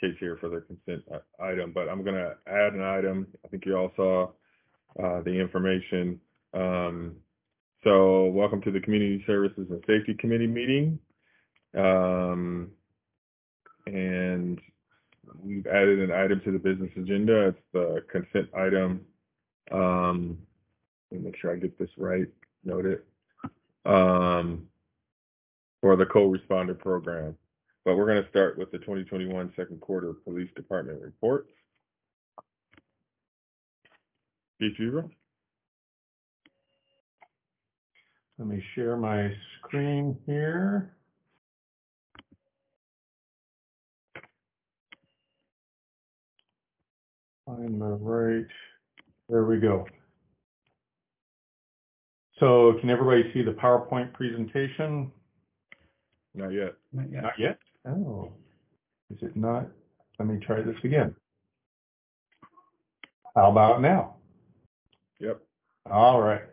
case here for the consent item, but I'm going to add an item. I think you all saw the information. So welcome to the Community Services and Safety Committee meeting. And we've added an item to the business agenda. It's the consent item. Let me make sure I get this right. Note it. For the co-responder program. But we're going to start with the 2021 second quarter police department report. Chief Weaver. Let me share my screen here. Find the right, there we go. So can everybody see the PowerPoint presentation? Not yet. Not yet. Not yet? Oh, is it not? Let me try this again. How about now? Yep. All right.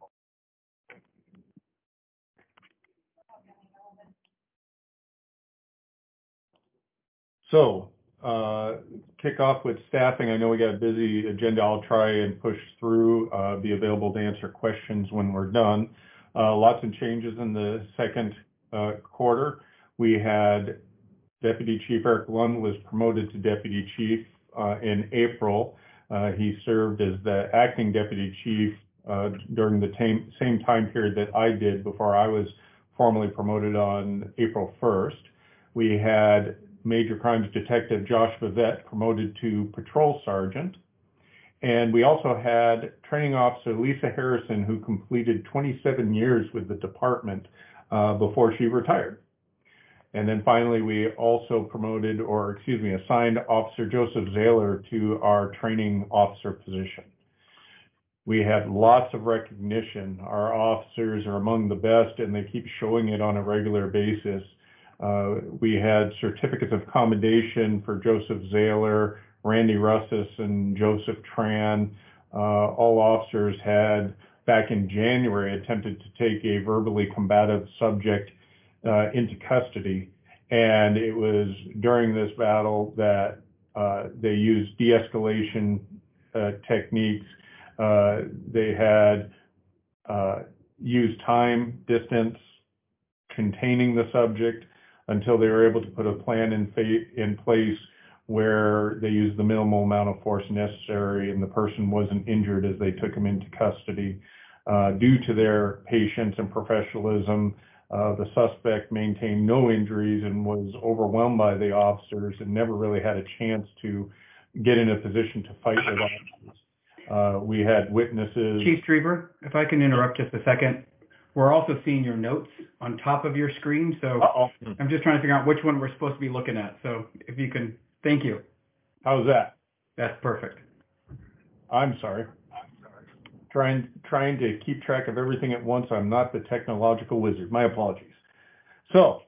So, kick off with staffing. I know we got a busy agenda. I'll try and push through, be available to answer questions when we're done. Lots of changes in the second quarter. We had Deputy Chief Eric Lund was promoted to Deputy Chief in April. He served as the acting Deputy Chief during the same time period that I did before I was formally promoted on April 1st. We had Major Crimes Detective Josh Vivette promoted to Patrol Sergeant. And we also had Training Officer Lisa Harrison, who completed 27 years with the department before she retired. And then finally, we also promoted, or assigned Officer Joseph Zahler to our training officer position. We had lots of recognition. Our officers are among the best, and they keep showing it on a regular basis. We had certificates of commendation for Joseph Zahler, Randy Russis, and Joseph Tran. All officers had, back in January, attempted to take a verbally combative subject into custody. And it was during this battle that they used de-escalation techniques. They had used time, distance, containing the subject until they were able to put a plan in place where they used the minimal amount of force necessary and the person wasn't injured as they took him into custody. Due to their patience and professionalism, the suspect maintained no injuries and was overwhelmed by the officers and never really had a chance to get in a position to fight with officers. We had witnesses. Chief Streber, if I can interrupt just a second. We're also seeing your notes on top of your screen, so I'm just trying to figure out which one we're supposed to be looking at. So if you can, thank you. How's that? That's perfect. I'm sorry. Trying to keep track of everything at once. I'm not the technological wizard. My apologies. So,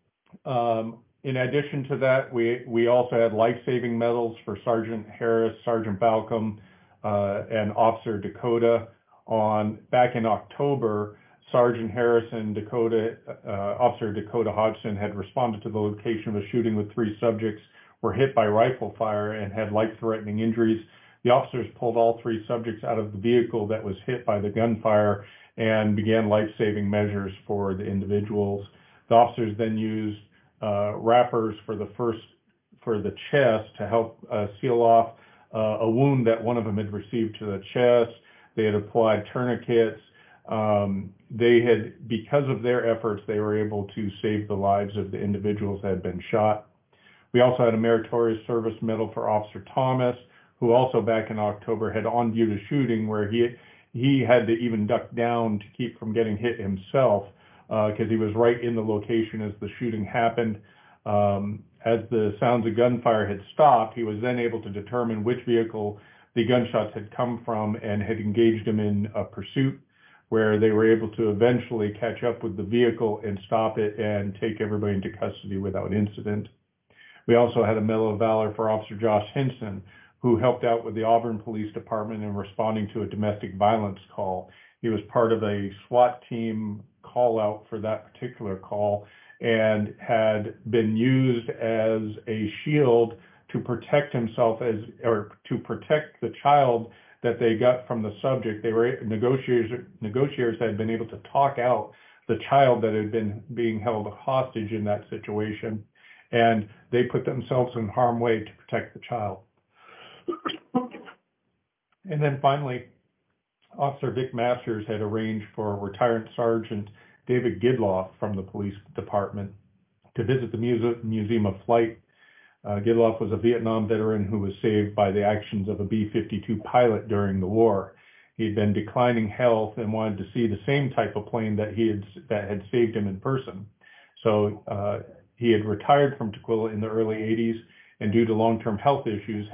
in addition to that, we also had life-saving medals for Sergeant Harris, Sergeant Balcom, and Officer Dakota. Back in October, Sergeant Harris and Officer Dakota Hodgson had responded to the location of a shooting with 3 subjects, were hit by rifle fire and had life-threatening injuries. The officers pulled all 3 subjects out of the vehicle that was hit by the gunfire and began life-saving measures for the individuals. The officers then used wrappers for the chest to help seal off a wound that one of them had received to the chest. They had applied tourniquets. Because of their efforts, they were able to save the lives of the individuals that had been shot. We also had a meritorious service medal for Officer Thomas, who also back in October had on-viewed a shooting where he had to even duck down to keep from getting hit himself because he was right in the location as the shooting happened. As the sounds of gunfire had stopped, he was then able to determine which vehicle the gunshots had come from and had engaged him in a pursuit where they were able to eventually catch up with the vehicle and stop it and take everybody into custody without incident. We also had a Medal of Valor for Officer Josh Hinson, who helped out with the Auburn Police Department in responding to a domestic violence call. He was part of a SWAT team call out for that particular call and had been used as a shield to protect himself or to protect the child that they got from the subject. Negotiators had been able to talk out the child that had been being held hostage in that situation, and they put themselves in harm's way to protect the child. And then finally, Officer Vic Masters had arranged for retired Sergeant David Gidloff from the police department to visit the Museum of Flight. Gidloff was a Vietnam veteran who was saved by the actions of a B-52 pilot during the war. He had been declining health and wanted to see the same type of plane that had saved him in person. So he had retired from Tukwila in the early 80s, and due to long-term health issues,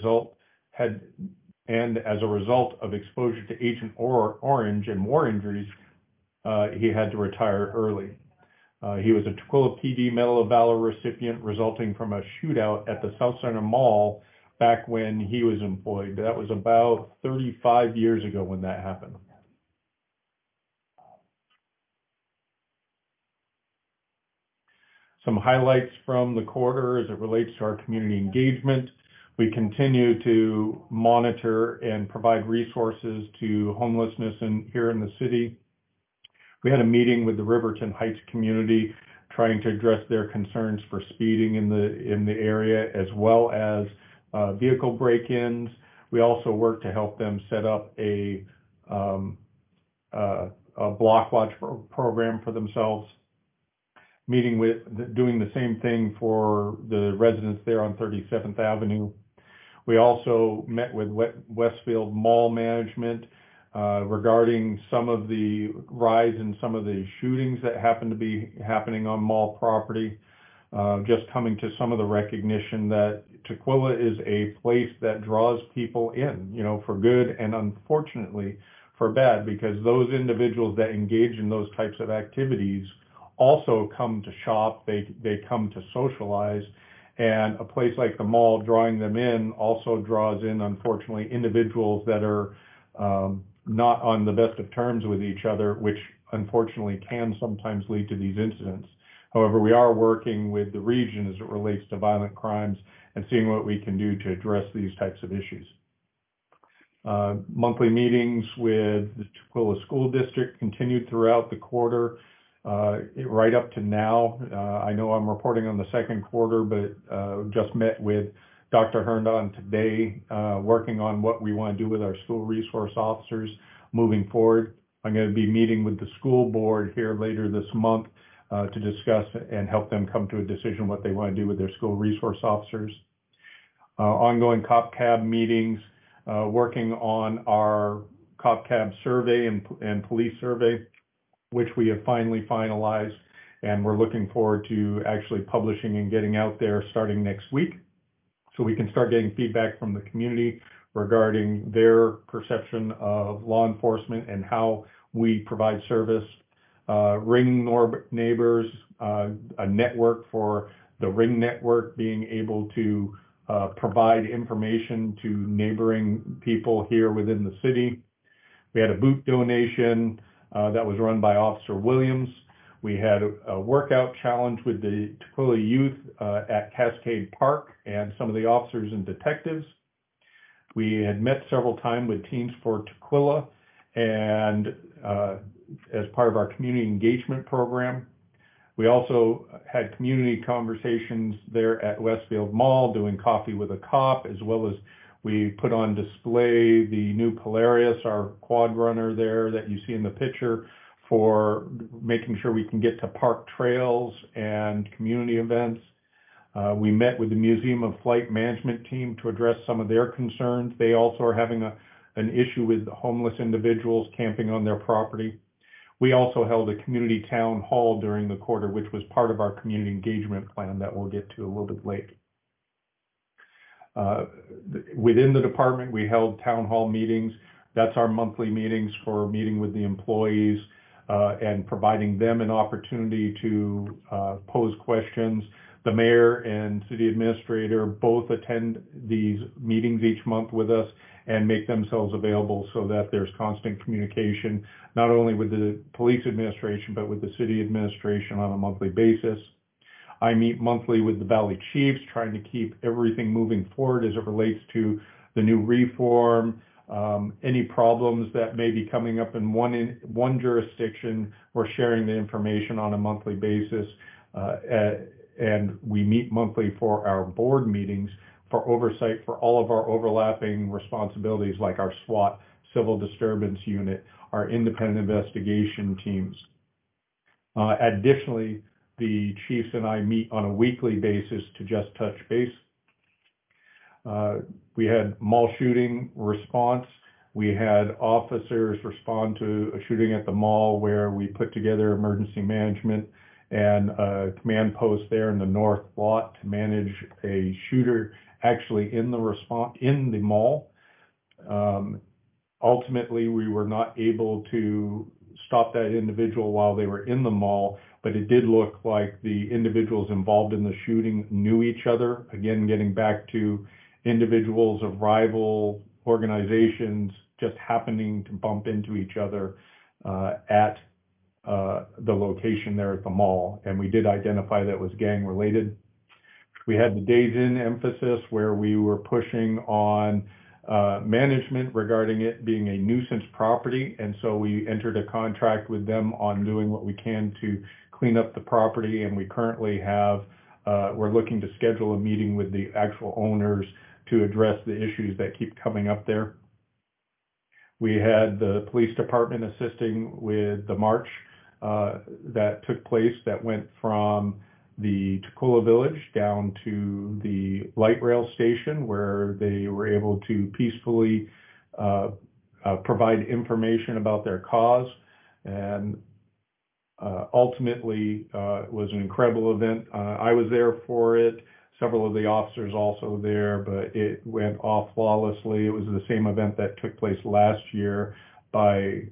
and as a result of exposure to Agent Orange and war injuries, he had to retire early. He was a Tukwila PD Medal of Valor recipient resulting from a shootout at the South Center Mall back when he was employed. That was about 35 years ago when that happened. Some highlights from the quarter as it relates to our community engagement. We continue to monitor and provide resources to homelessness here in the city. We had a meeting with the Riverton Heights community trying to address their concerns for speeding in the area, as well as vehicle break-ins. We also worked to help them set up a block watch program for themselves. Doing the same thing for the residents there on 37th Avenue. We also met with Westfield Mall management regarding some of the rise in some of the shootings that happen to be happening on mall property. Just coming to some of the recognition that Tukwila is a place that draws people in, for good and unfortunately for bad, because those individuals that engage in those types of activities also come to shop, they come to socialize, and a place like the mall drawing them in also draws in, unfortunately, individuals that are not on the best of terms with each other, which unfortunately can sometimes lead to these incidents. However, we are working with the region as it relates to violent crimes and seeing what we can do to address these types of issues. Monthly meetings with the Tukwila School District continued throughout the quarter. Right up to now, I know I'm reporting on the second quarter, but just met with Dr. Herndon today, working on what we want to do with our school resource officers moving forward. I'm going to be meeting with the school board here later this month to discuss and help them come to a decision what they want to do with their school resource officers. Ongoing Cop Cab meetings, working on our Cop Cab survey and police survey, which we have finally finalized, and we're looking forward to actually publishing and getting out there starting next week, so we can start getting feedback from the community regarding their perception of law enforcement and how we provide service. Ring Neighbors, a network for the Ring Network, being able to provide information to neighboring people here within the city. We had a boot donation that was run by Officer Williams. We had a workout challenge with the Tukwila youth at Cascade Park and some of the officers and detectives. We had met several times with Teens for Tukwila and as part of our community engagement program. We also had community conversations there at Westfield Mall doing coffee with a cop, as well as we put on display the new Polaris, our quad runner there that you see in the picture, for making sure we can get to park trails and community events. We met with the Museum of Flight management team to address some of their concerns. They also are having an issue with homeless individuals camping on their property. We also held a community town hall during the quarter, which was part of our community engagement plan that we'll get to a little bit later. Within the department, we held town hall meetings. That's our monthly meetings for meeting with the employees and providing them an opportunity to pose questions. The mayor and city administrator both attend these meetings each month with us and make themselves available so that there's constant communication, not only with the police administration, but with the city administration on a monthly basis. I meet monthly with the Valley Chiefs, trying to keep everything moving forward as it relates to the new reform, any problems that may be coming up in one jurisdiction. We're sharing the information on a monthly basis, and we meet monthly for our board meetings for oversight for all of our overlapping responsibilities, like our SWAT, Civil Disturbance Unit, our independent investigation teams. Additionally, the chiefs and I meet on a weekly basis to just touch base. We had mall shooting response. We had officers respond to a shooting at the mall where we put together emergency management and a command post there in the north lot to manage a shooter actually in the mall. Ultimately, we were not able to stop that individual while they were in the mall, but it did look like the individuals involved in the shooting knew each other. Again, getting back to individuals of rival organizations just happening to bump into each other at the location there at the mall. And we did identify that was gang related. We had the Days In emphasis where we were pushing on management regarding it being a nuisance property. And so we entered a contract with them on doing what we can to clean up the property. And we currently have, we're looking to schedule a meeting with the actual owners to address the issues that keep coming up there. We had the police department assisting with the march that took place that went from the Toccola Village down to the light rail station, where they were able to peacefully provide information about their cause. And ultimately, it was an incredible event. I was there for it. Several of the officers also there, but it went off flawlessly. It was the same event that took place last year by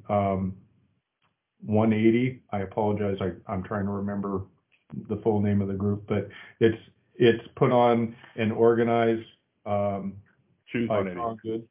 180. I apologize. I'm trying to remember the full name of the group, but it's put on and organized by Good.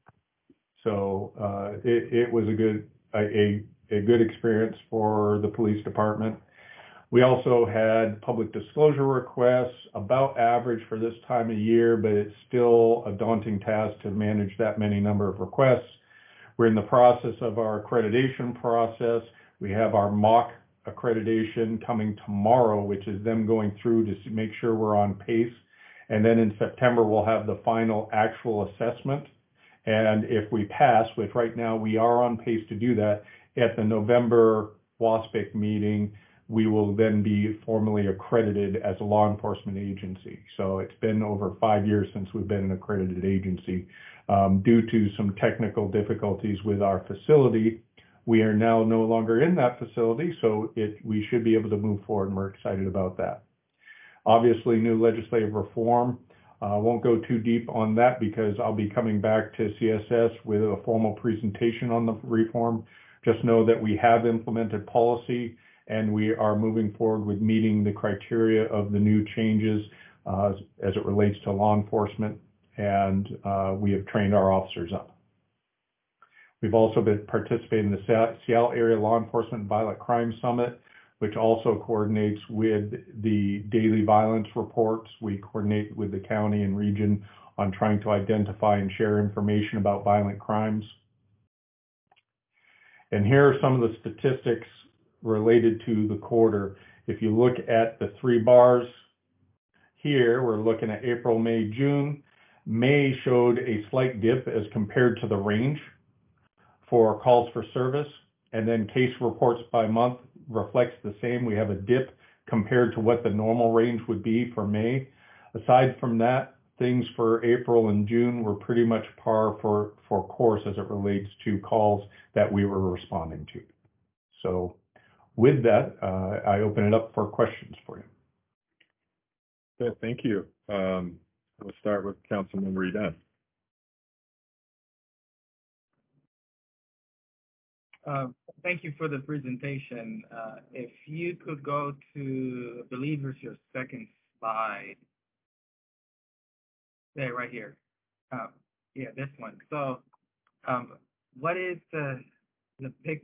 So it was a good experience for the police department. We also had public disclosure requests, about average for this time of year, but it's still a daunting task to manage that many number of requests. We're in the process of our accreditation process. We have our mock accreditation coming tomorrow, which is them going through to make sure we're on pace. And then in September, we'll have the final actual assessment. And if we pass, which right now we are on pace to do that, at the November WASPIC meeting, we will then be formally accredited as a law enforcement agency. So it's been over 5 years since we've been an accredited agency. Due to some technical difficulties with our facility, we are now no longer in that facility, so we should be able to move forward, and we're excited about that. Obviously, new legislative reform. Won't go too deep on that because I'll be coming back to CSS with a formal presentation on the reform. Just know that we have implemented policy and we are moving forward with meeting the criteria of the new changes as it relates to law enforcement, and we have trained our officers up. We've also been participating in the Seattle Area Law Enforcement Violent Crime Summit, which also coordinates with the daily violence reports. We coordinate with the county and region on trying to identify and share information about violent crimes. And here are some of the statistics related to the quarter. If you look at the 3 bars here, we're looking at April, May, June. May showed a slight dip as compared to the range for calls for service, and then case reports by month reflects the same. We have a dip compared to what the normal range would be for May. Aside from that, things for April and June were pretty much par for course as it relates to calls that we were responding to. So with that, I open it up for questions for you. Yeah, thank you. We'll start with Councilmember Eden. Thank you for the presentation. If you could go to, I believe it's your second slide. There, right here. Yeah, this one. So, what is the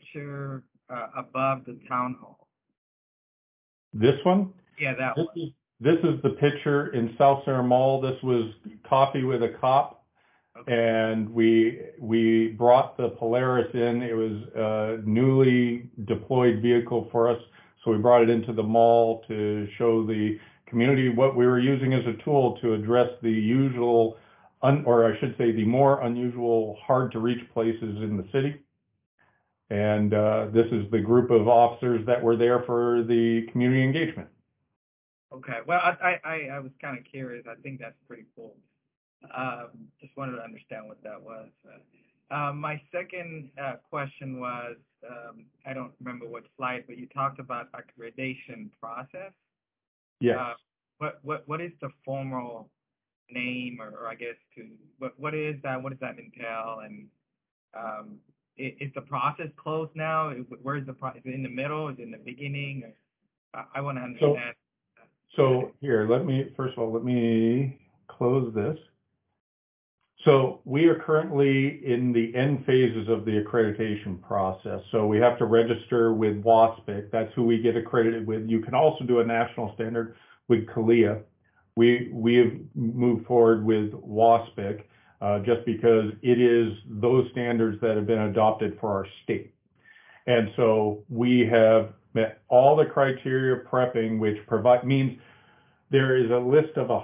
picture above the town hall? This one? Yeah, that one. This is the picture in South Center Mall. This was Coffee with a Cop. And we brought the Polaris in. It was a newly deployed vehicle for us. So we brought it into the mall to show the community what we were using as a tool to address the usual, or I should say the more unusual, hard to reach places in the city. And this is the group of officers that were there for the community engagement. Okay. Well, I was kind of curious. I think that's pretty cool. Just wanted to understand what that was. My second question was, I don't remember what slide, but you talked about accreditation process. Yes. What is the formal name, or I guess what is that? What does that entail? And is the process closed now? Where is the process? Is it in the middle? Is it in the beginning? I want to understand. So here, first of all, let me close this. So we are currently in the end phases of the accreditation process. So we have to register with WASPIC. That's who we get accredited with. You can also do a national standard with CALIA. We have moved forward with WASPIC just because it is those standards that have been adopted for our state. And so we have met all the criteria prepping, which means there is a list of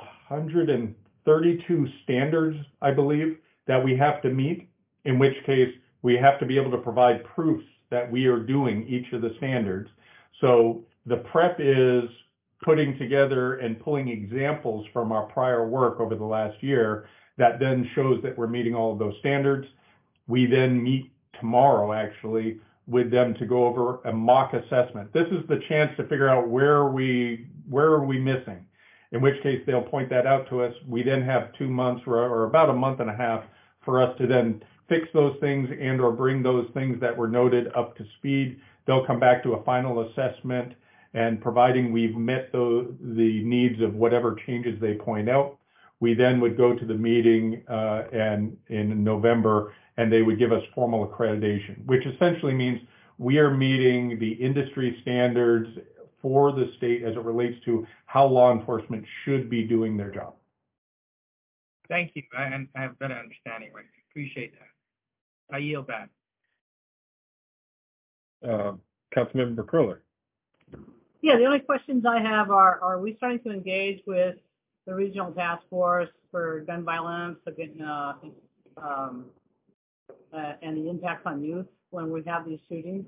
132 standards, I believe, that we have to meet, in which case we have to be able to provide proofs that we are doing each of the standards. So the prep is putting together and pulling examples from our prior work over the last year that then shows that we're meeting all of those standards. We then meet tomorrow, actually, with them to go over a mock assessment. This is the chance to figure out where are we missing, in which case they'll point that out to us. We then have 2 months or about a month and a half for us to then fix those things and or bring those things that were noted up to speed. They'll come back to a final assessment, and providing we've met the needs of whatever changes they point out, we then would go to the meeting and in November, and they would give us formal accreditation, which essentially means we are meeting the industry standards for the state as it relates to how law enforcement should be doing their job. Thank you. I have a better understanding, right? Appreciate that. I yield back. Councilmember Curler. Yeah, the only questions I have are we starting to engage with the regional task force for gun violence and the impact on youth when we have these shootings?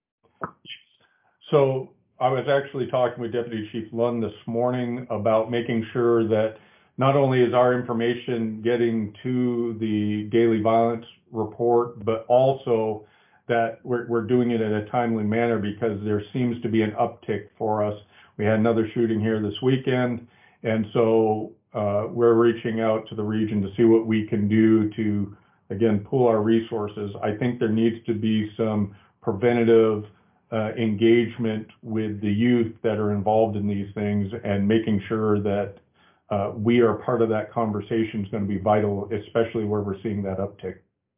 So I was actually talking with Deputy Chief Lund this morning about making sure that not only is our information getting to the daily violence report, but also that we're doing it in a timely manner, because there seems to be an uptick for us. We had another shooting here this weekend, and so we're reaching out to the region to see what we can do to, again, pool our resources. I think there needs to be some preventative engagement with the youth that are involved in these things, and making sure that we are part of that conversation is going to be vital, especially where we're seeing that uptick.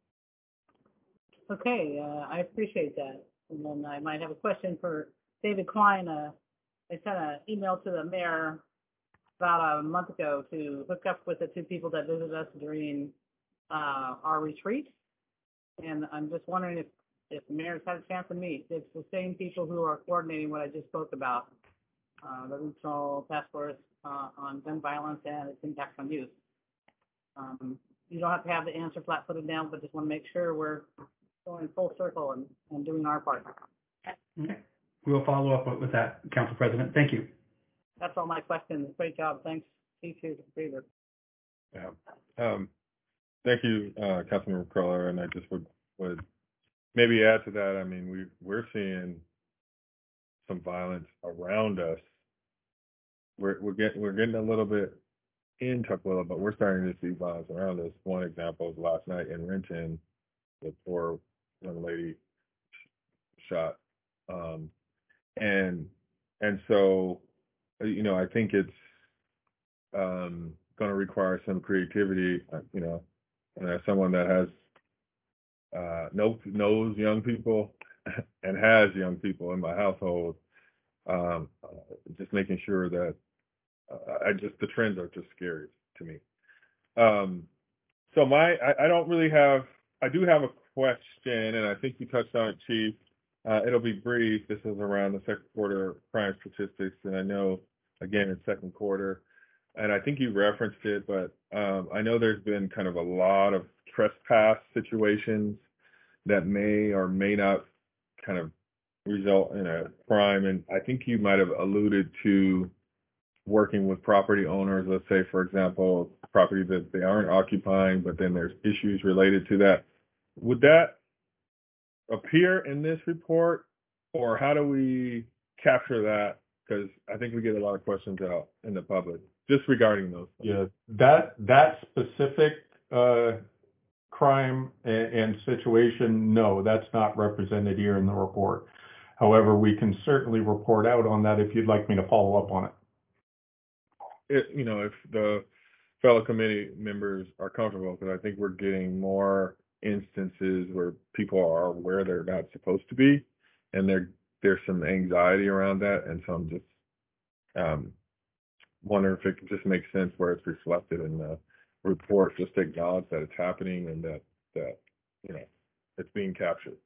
Okay, I appreciate that. And then I might have a question for David Klein. I sent an email to the mayor about a month ago to hook up with the 2 people that visited us during our retreat. And I'm just wondering if the mayor's had a chance to meet. It's the same people who are coordinating what I just spoke about, the regional task force on gun violence and its impact on youth. You don't have to have the answer flat-footed down, but just want to make sure we're going full circle and doing our part. Okay. We'll follow up with that, Council President. Thank you. That's all my questions. Great job. Thanks, Chief Reaver. Yeah. Thank you, Councilmember Curler, and I just would maybe add to that. I mean, we're seeing some violence around us. We're getting a little bit in Tukwila, but we're starting to see violence around us. One example is last night in Renton, the poor young lady shot, and so, you know, I think it's going to require some creativity, you know, and as someone that has knows young people and has young people in my household, just making sure that the trends are just scary to me. So I don't really have, I do have a question, and I think you touched on it, Chief. It'll be brief. This is around the second quarter crime statistics, and I know, again, it's second quarter, and I think you referenced it, but I know there's been kind of a lot of trespass situations that may or may not kind of result in a crime, and I think you might have alluded to working with property owners, let's say, for example, property that they aren't occupying, but then there's issues related to that. Would that appear in this report, or how do we capture that? Because I think we get a lot of questions out in the public just regarding those things. Yeah, that specific crime and situation, no, that's not represented here in the report. However, we can certainly report out on that if you'd like me to follow up on it. If the fellow committee members are comfortable, because I think we're getting more instances where people are where they're not supposed to be, and there's some anxiety around that, and so I'm just wondering if it just makes sense where it's reflected in the report, just to acknowledge that it's happening and that it's being captured.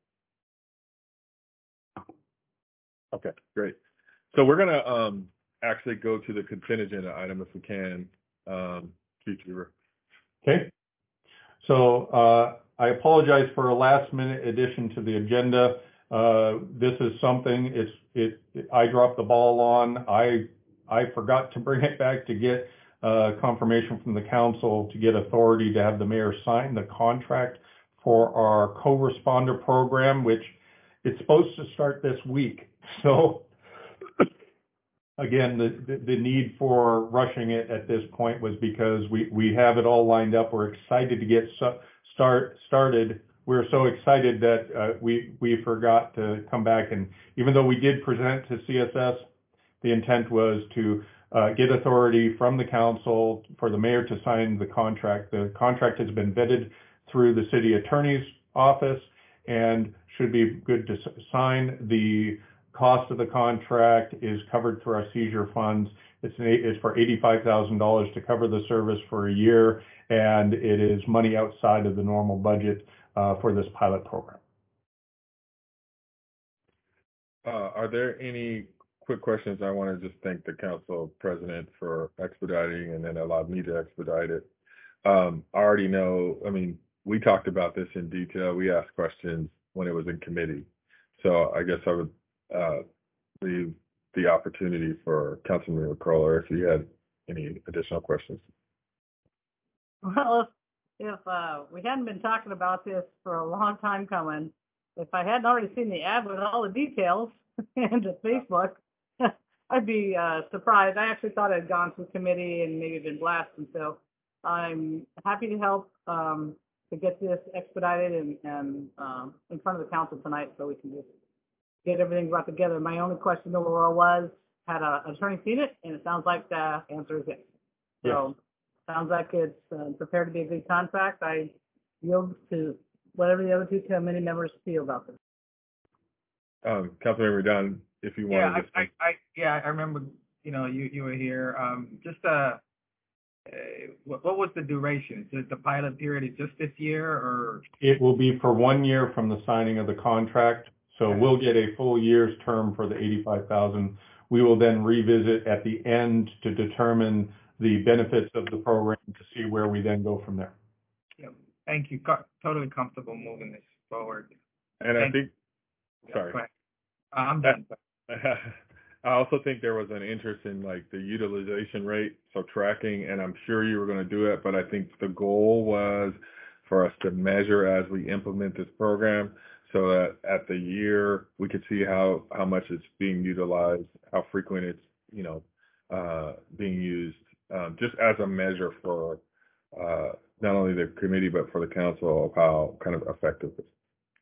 Okay, great. So we're gonna actually go to the consent agenda item if we can, Chief Weaver. Okay. So I apologize for a last minute addition to the agenda. This is something I dropped the ball on. I forgot to bring it back to get confirmation from the council to get authority to have the mayor sign the contract for our co-responder program, which it's supposed to start this week. So again, the need for rushing it at this point was because we have it all lined up. We're excited to get started. We're so excited that we forgot to come back, and even though we did present to CSS, the intent was to get authority from the council for the mayor to sign the contract. The contract has been vetted through the city attorney's office and should be good to sign. The cost of the contract is covered through our seizure funds. It's for $85,000 to cover the service for a year, and it is money outside of the normal budget for this pilot program. Are there any quick questions? I want to just thank the council president for expediting and then allowed me to expedite it. I already know, we talked about this in detail. We asked questions when it was in committee. So I guess I would leave the opportunity for Councilman McCullough if you had any additional questions. Well, if we hadn't been talking about this for a long time coming, if I hadn't already seen the ad with all the details and the Facebook, I'd be surprised. I actually thought it had gone through committee and maybe been blasted. So I'm happy to help to get this expedited and in front of the council tonight, so we can just get everything brought together. My only question overall was, had an attorney seen it? And it sounds like the answer is yes. So sounds like it's prepared to be a good contract. I yield to whatever the other two committee members feel about this. Councilmember Dunn, if you want to. I remember, you were here. What was the duration? Is the pilot period just this year, or? It will be for 1 year from the signing of the contract. So we'll get a full year's term for the $85,000. We will then revisit at the end to determine the benefits of the program to see where we then go from there. Yeah, thank you. Totally comfortable moving this forward. And I think, sorry. I'm done. I also think there was an interest in the utilization rate, so tracking, and I'm sure you were going to do it, but I think the goal was for us to measure as we implement this program so that at the year we could see how much it's being utilized, how frequent it's, being used, just as a measure for not only the committee but for the council of how kind of effective it is.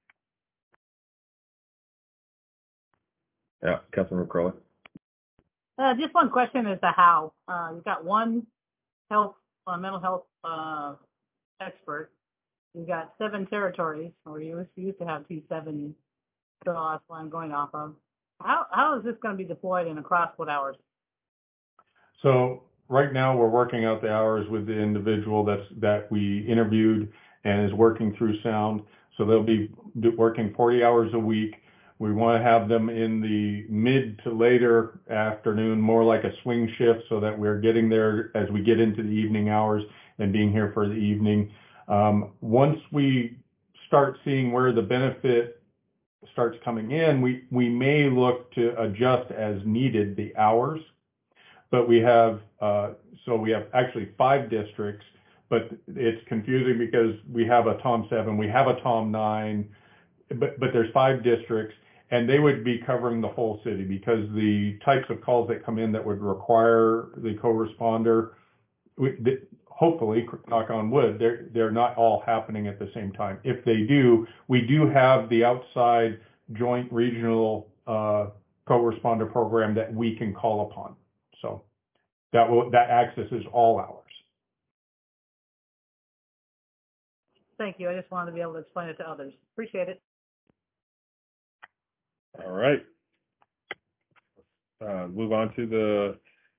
Yeah, Councilman McCullough. Just one question as to how. You've got one mental health expert. You've got 7 territories, or you used to have 7, so that's what I'm going off of. How is this going to be deployed and across what hours? So right now we're working out the hours with the individual that we interviewed and is working through sound. So they'll be working 40 hours a week. We want to have them in the mid to later afternoon, more like a swing shift, so that we're getting there as we get into the evening hours and being here for the evening. Once we start seeing where the benefit starts coming in, we may look to adjust as needed the hours. But we have actually 5 districts, but it's confusing because we have a Tom 7, we have a Tom 9, but there's 5 districts, and they would be covering the whole city because the types of calls that come in that would require the co-responder, hopefully, knock on wood, they're not all happening at the same time. If they do, we do have the outside joint regional co-responder program that we can call upon. So that accesses all hours. Thank you. I just wanted to be able to explain it to others. Appreciate it. All right. Move on to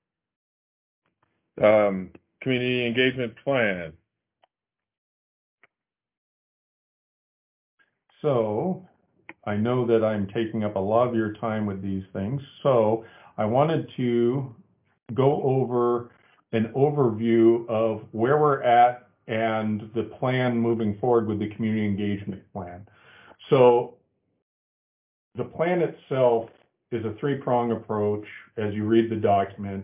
the community engagement plan. So I know that I'm taking up a lot of your time with these things. So I wanted to go over an overview of where we're at and the plan moving forward with the community engagement plan. So the plan itself is a 3-prong approach as you read the document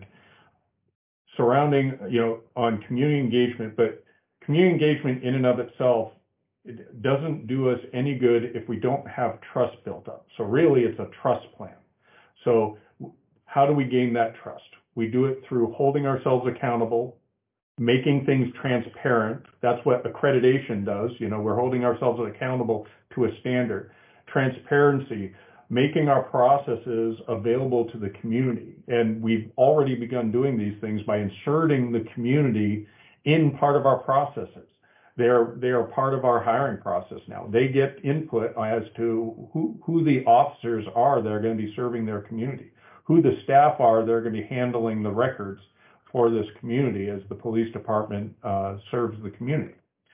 surrounding, on community engagement, but community engagement in and of itself, it doesn't do us any good if we don't have trust built up. So really it's a trust plan. So how do we gain that trust? We do it through holding ourselves accountable, making things transparent. That's what accreditation does. We're holding ourselves accountable to a standard. Transparency, making our processes available to the community. And we've already begun doing these things by inserting the community in part of our processes. They are part of our hiring process now. They get input as to who the officers are that are going to be serving their community, who the staff are that are going to be handling the records for this community as the police department serves the community.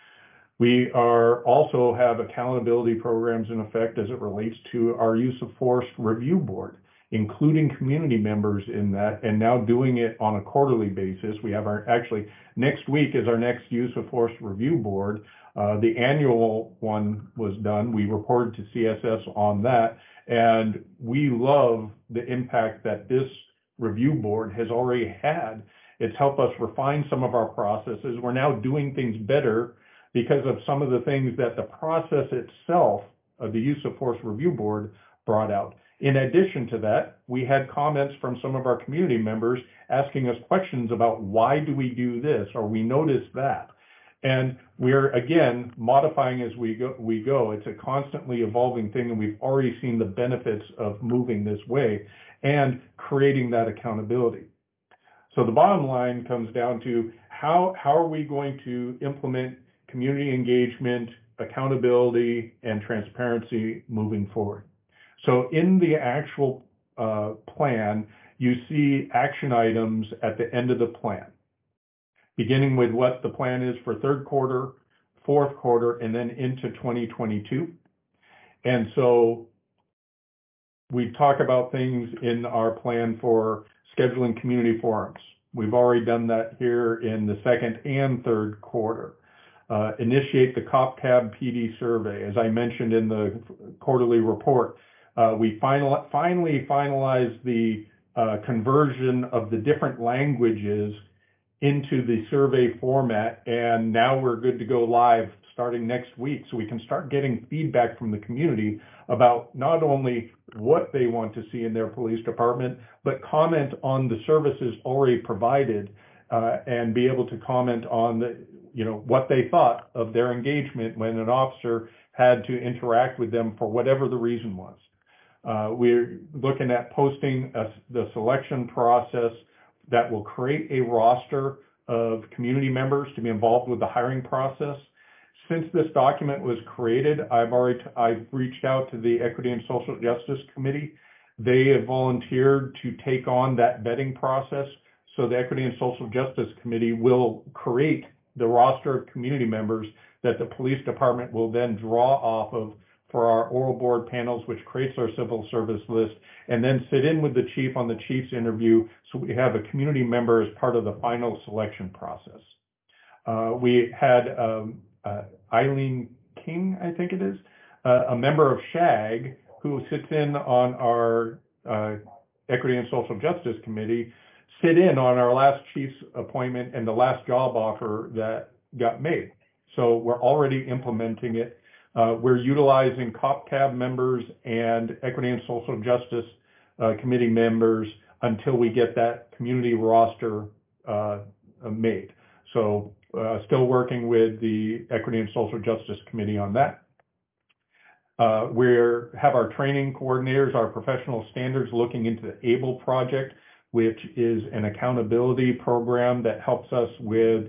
We also have accountability programs in effect as it relates to our use of force review board, including community members in that, and now doing it on a quarterly basis. We have next week is our next use of force review board. The annual one was done. We reported to CSS on that, and we love the impact that this review board has already had. It's helped us refine some of our processes. We're now doing things better because of some of the things that the process itself of the use of force review board brought out. In addition to that, we had comments from some of our community members asking us questions about why do we do this or we noticed that. And we're, again, modifying as we go. It's a constantly evolving thing, and we've already seen the benefits of moving this way and creating that accountability. So the bottom line comes down to how are we going to implement community engagement, accountability, and transparency moving forward. So in the actual plan, you see action items at the end of the plan, beginning with what the plan is for 3rd quarter, 4th quarter, and then into 2022. And so we talk about things in our plan for scheduling community forums. We've already done that here in the 2nd and 3rd quarter. Initiate the COPCAB PD survey. As I mentioned in the quarterly report, we finally finalized the conversion of the different languages into the survey format, and now we're good to go live starting next week, so we can start getting feedback from the community about not only what they want to see in their police department, but comment on the services already provided, and be able to comment on what they thought of their engagement when an officer had to interact with them for whatever the reason was. We're looking at posting the selection process that will create a roster of community members to be involved with the hiring process. Since this document was created, I've reached out to the Equity and Social Justice Committee. They have volunteered to take on that vetting process So the Equity and Social Justice Committee will create the roster of community members that the police department will then draw off of for our oral board panels, which creates our civil service list, and then sit in with the chief on the chief's interview, so we have a community member as part of the final selection process. We had Eileen King, I think it is, a member of SHAG, who sits in on our Equity and Social Justice Committee, sit in on our last chief's appointment and the last job offer that got made. So we're already implementing it. We're utilizing COPCAB members and Equity and Social Justice Committee members until we get that community roster made. So still working with the Equity and Social Justice Committee on that. We have our training coordinators, our professional standards, looking into the ABLE project, which is an accountability program that helps us with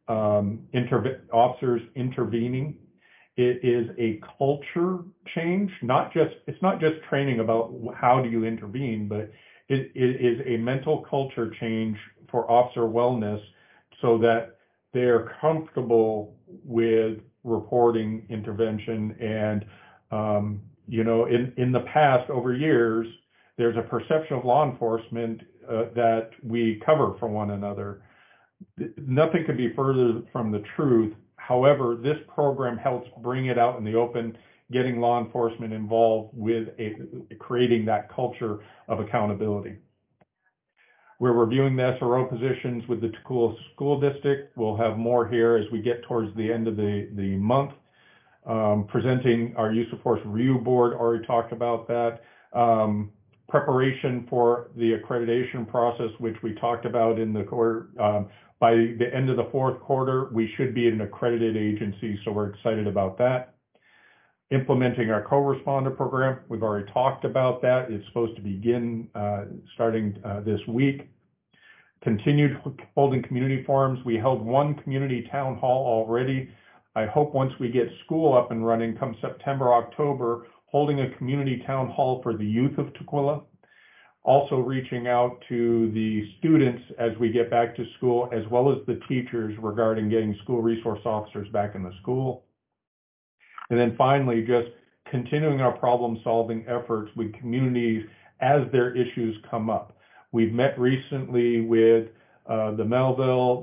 officers intervening. It is a culture change, it's not just training about how do you intervene, but it is a mental culture change for officer wellness so that they're comfortable with reporting intervention. And, you know, in the past, over years, there's a perception of law enforcement that we cover for one another. Nothing could be further from the truth. However, this program helps bring it out in the open, getting law enforcement involved with creating that culture of accountability. We're reviewing the SRO positions with the Toccoa School District. We'll have more here as we get towards the end of the month. Presenting our use of force review board, already talked about that. Preparation for the accreditation process, which we talked about in the quarter. By the end of the fourth quarter, we should be an accredited agency, so we're excited about that. Implementing our co-responder program, we've already talked about that. It's supposed to begin starting this week. Continued holding community forums. We held one community town hall already. I hope once we get school up and running come September, October, holding a community town hall for the youth of Tukwila. Also reaching out to the students as we get back to school, as well as the teachers regarding getting school resource officers back in the school. And then finally, just continuing our problem-solving efforts with communities as their issues come up. We've met recently with the Melville,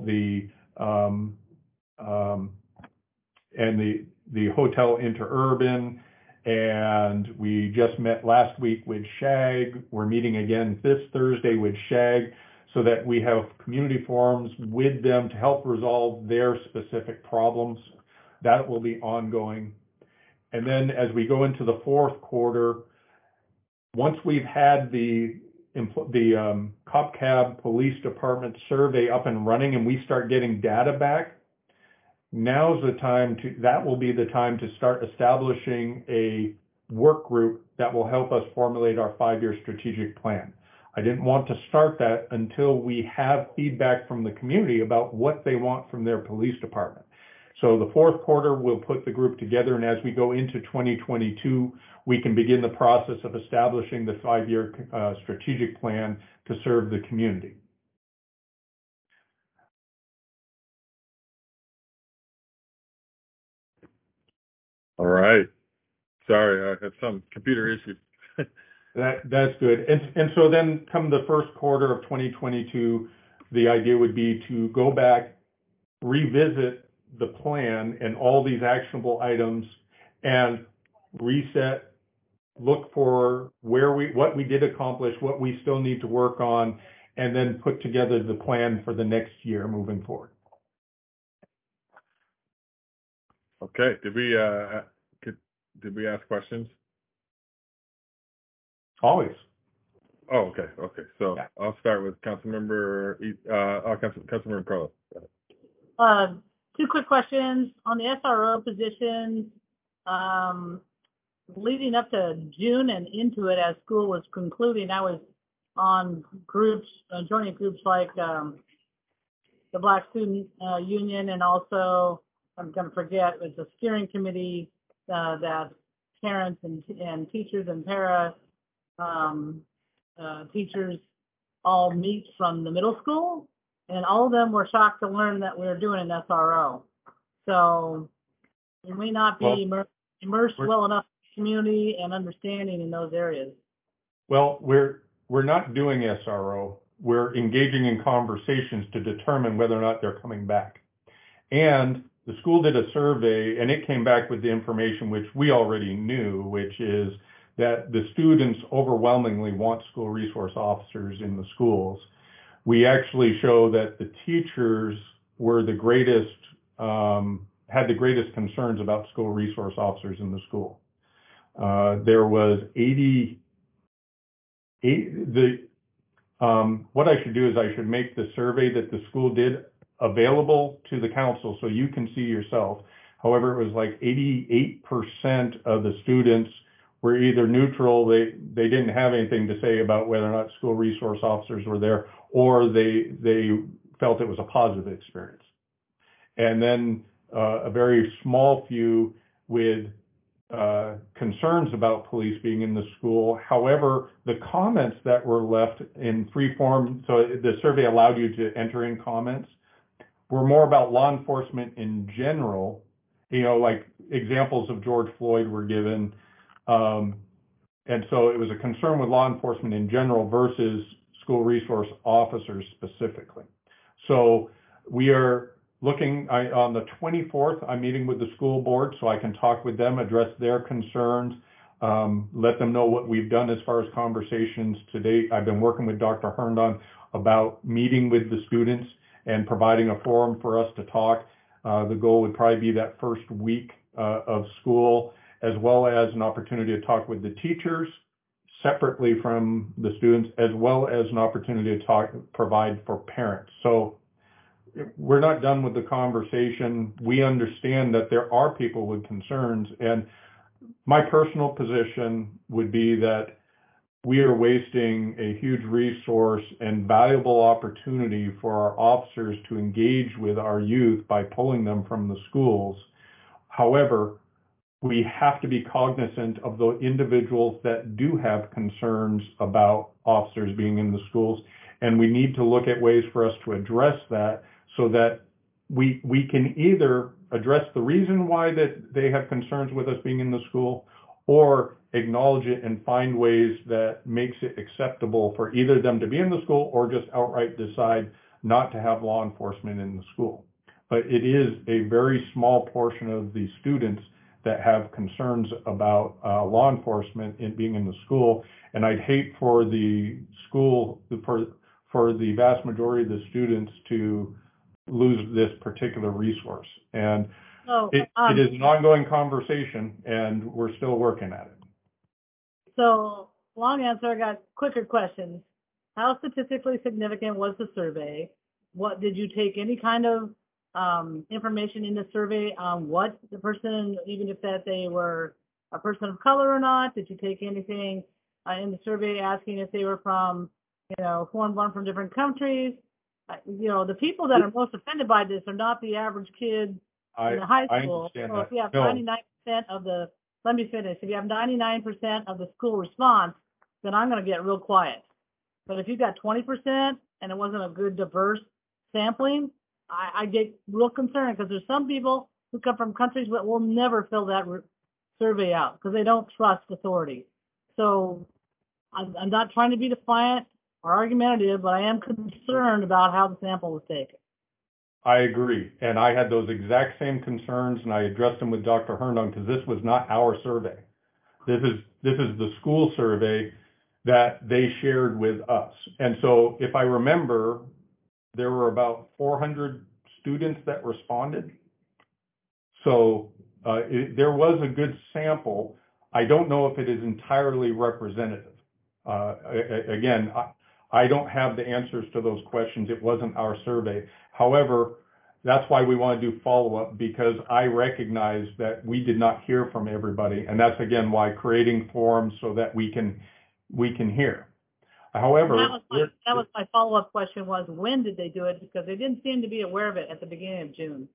and the Hotel Interurban, and we just met last week with SHAG. We're meeting again this Thursday with SHAG so that we have community forums with them to help resolve their specific problems. That will be ongoing. And then as we go into the fourth quarter, once we've had the COPCAB Police Department survey up and running and we start getting data back, now's the time that will be the time to start establishing a work group that will help us formulate our 5-year strategic plan. I didn't want to start that until we have feedback from the community about what they want from their police department. So the fourth quarter, we'll put the group together, and as we go into 2022, we can begin the process of establishing the 5-year strategic plan to serve the community. All right. Sorry, I had some computer issues. That's good. And so then come the first quarter of 2022, the idea would be to go back, revisit the plan and all these actionable items and reset, look for what we did accomplish, what we still need to work on, and then put together the plan for the next year moving forward. Okay. Did we ask questions? Always. Oh, okay. Okay. So yeah. I'll start with Councilmember Carlos. 2 quick questions on the SRO positions. Leading up to June and into it as school was concluding, I was on groups, joining groups like the Black Student Union, and also, I'm going to forget, it was a steering committee that parents and teachers and para teachers all meet from the middle school. and all of them were shocked to learn that we were doing an SRO. So we may not be immersed well enough in community and understanding in those areas. Well, we're not doing SRO. We're engaging in conversations to determine whether or not they're coming back. And the school did a survey, and it came back with the information which we already knew, which is that the students overwhelmingly want school resource officers in the schools. We actually show that the teachers were the greatest, had the greatest concerns about school resource officers in the school. There was what I should do is I should make the survey that the school did available to the council so you can see yourself. However, it was like 88% of the students were either neutral, they didn't have anything to say about whether or not school resource officers were there, or they felt it was a positive experience. And then a very small few with concerns about police being in the school. However, the comments that were left in free form, so the survey allowed you to enter in comments, were more about law enforcement in general. You know, like examples of George Floyd were given. And so it was a concern with law enforcement in general versus school resource officers specifically. So we are looking, on the 24th, I'm meeting with the school board so I can talk with them, address their concerns, let them know what we've done as far as conversations to date. I've been working with Dr. Herndon about meeting with the students and providing a forum for us to talk. The goal would probably be that first week of school, as well as an opportunity to talk with the teachers separately from the students, as well as an opportunity to provide for parents. So we're not done with the conversation. We understand that there are people with concerns, and my personal position would be that we are wasting a huge resource and valuable opportunity for our officers to engage with our youth by pulling them from the schools. However, we have to be cognizant of the individuals that do have concerns about officers being in the schools, and we need to look at ways for us to address that so that we can either address the reason why that they have concerns with us being in the school, or acknowledge it and find ways that makes it acceptable for either them to be in the school or just outright decide not to have law enforcement in the school. But it is a very small portion of the students that have concerns about law enforcement in being in the school, and I'd hate for the school, for the vast majority of the students to lose this particular resource. And it is an ongoing conversation, and we're still working at it. So, long answer, I got quicker questions. How statistically significant was the survey? What did you take any kind of information in the survey on what the person, even if that they were a person of color or not? Did you take anything in the survey asking if they were from, foreign born from different countries? The people that are most offended by this are not the average kid in the high school. I understand so that. if you have 99% of the, let me finish, if you have 99% of the school response, then I'm going to get real quiet. But if you got 20% and it wasn't a good diverse sampling, I get real concerned, because there's some people who come from countries that will never fill that survey out because they don't trust authority. So I'm not trying to be defiant or argumentative, but I am concerned about how the sample was taken. I agree. And I had those exact same concerns, and I addressed them with Dr. Herndon, because this was not our survey. This is the school survey that they shared with us. And so if I remember, there were about 400 students that responded. So there was a good sample. I don't know if it is entirely representative. Again, I don't have the answers to those questions. It wasn't our survey. However, that's why we want to do follow-up, because I recognize that we did not hear from everybody. And that's, again, why creating forums so that we can hear. However, that was my follow-up question, was when did they do it? Because they didn't seem to be aware of it at the beginning of June.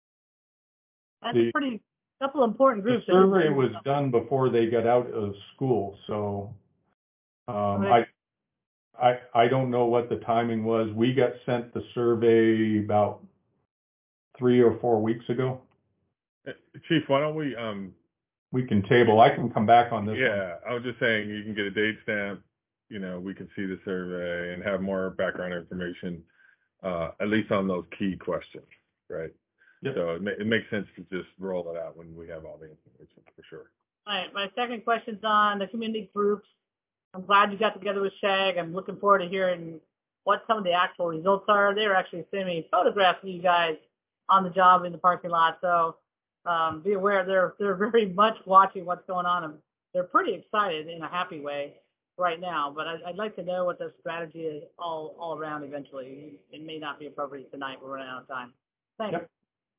That's a pretty couple important groups. The survey was done before they got out of school, so I I don't know what the timing was. We got sent the survey about 3 or 4 weeks ago. Chief, why don't we can table. I can come back on this one. Yeah, I was just saying you can get a date stamp, we can see the survey and have more background information, at least on those key questions, right? Yep. So it makes sense to just roll it out when we have all the information, for sure. All right, my second question's on the community groups. I'm glad you got together with Shag. I'm looking forward to hearing what some of the actual results are. They were actually sending me photographs of you guys on the job in the parking lot. So be aware they're very much watching what's going on, and they're pretty excited in a happy way right now. But I'd like to know what the strategy is all around eventually. It may not be appropriate tonight. We're running out of time. Thanks. Yep.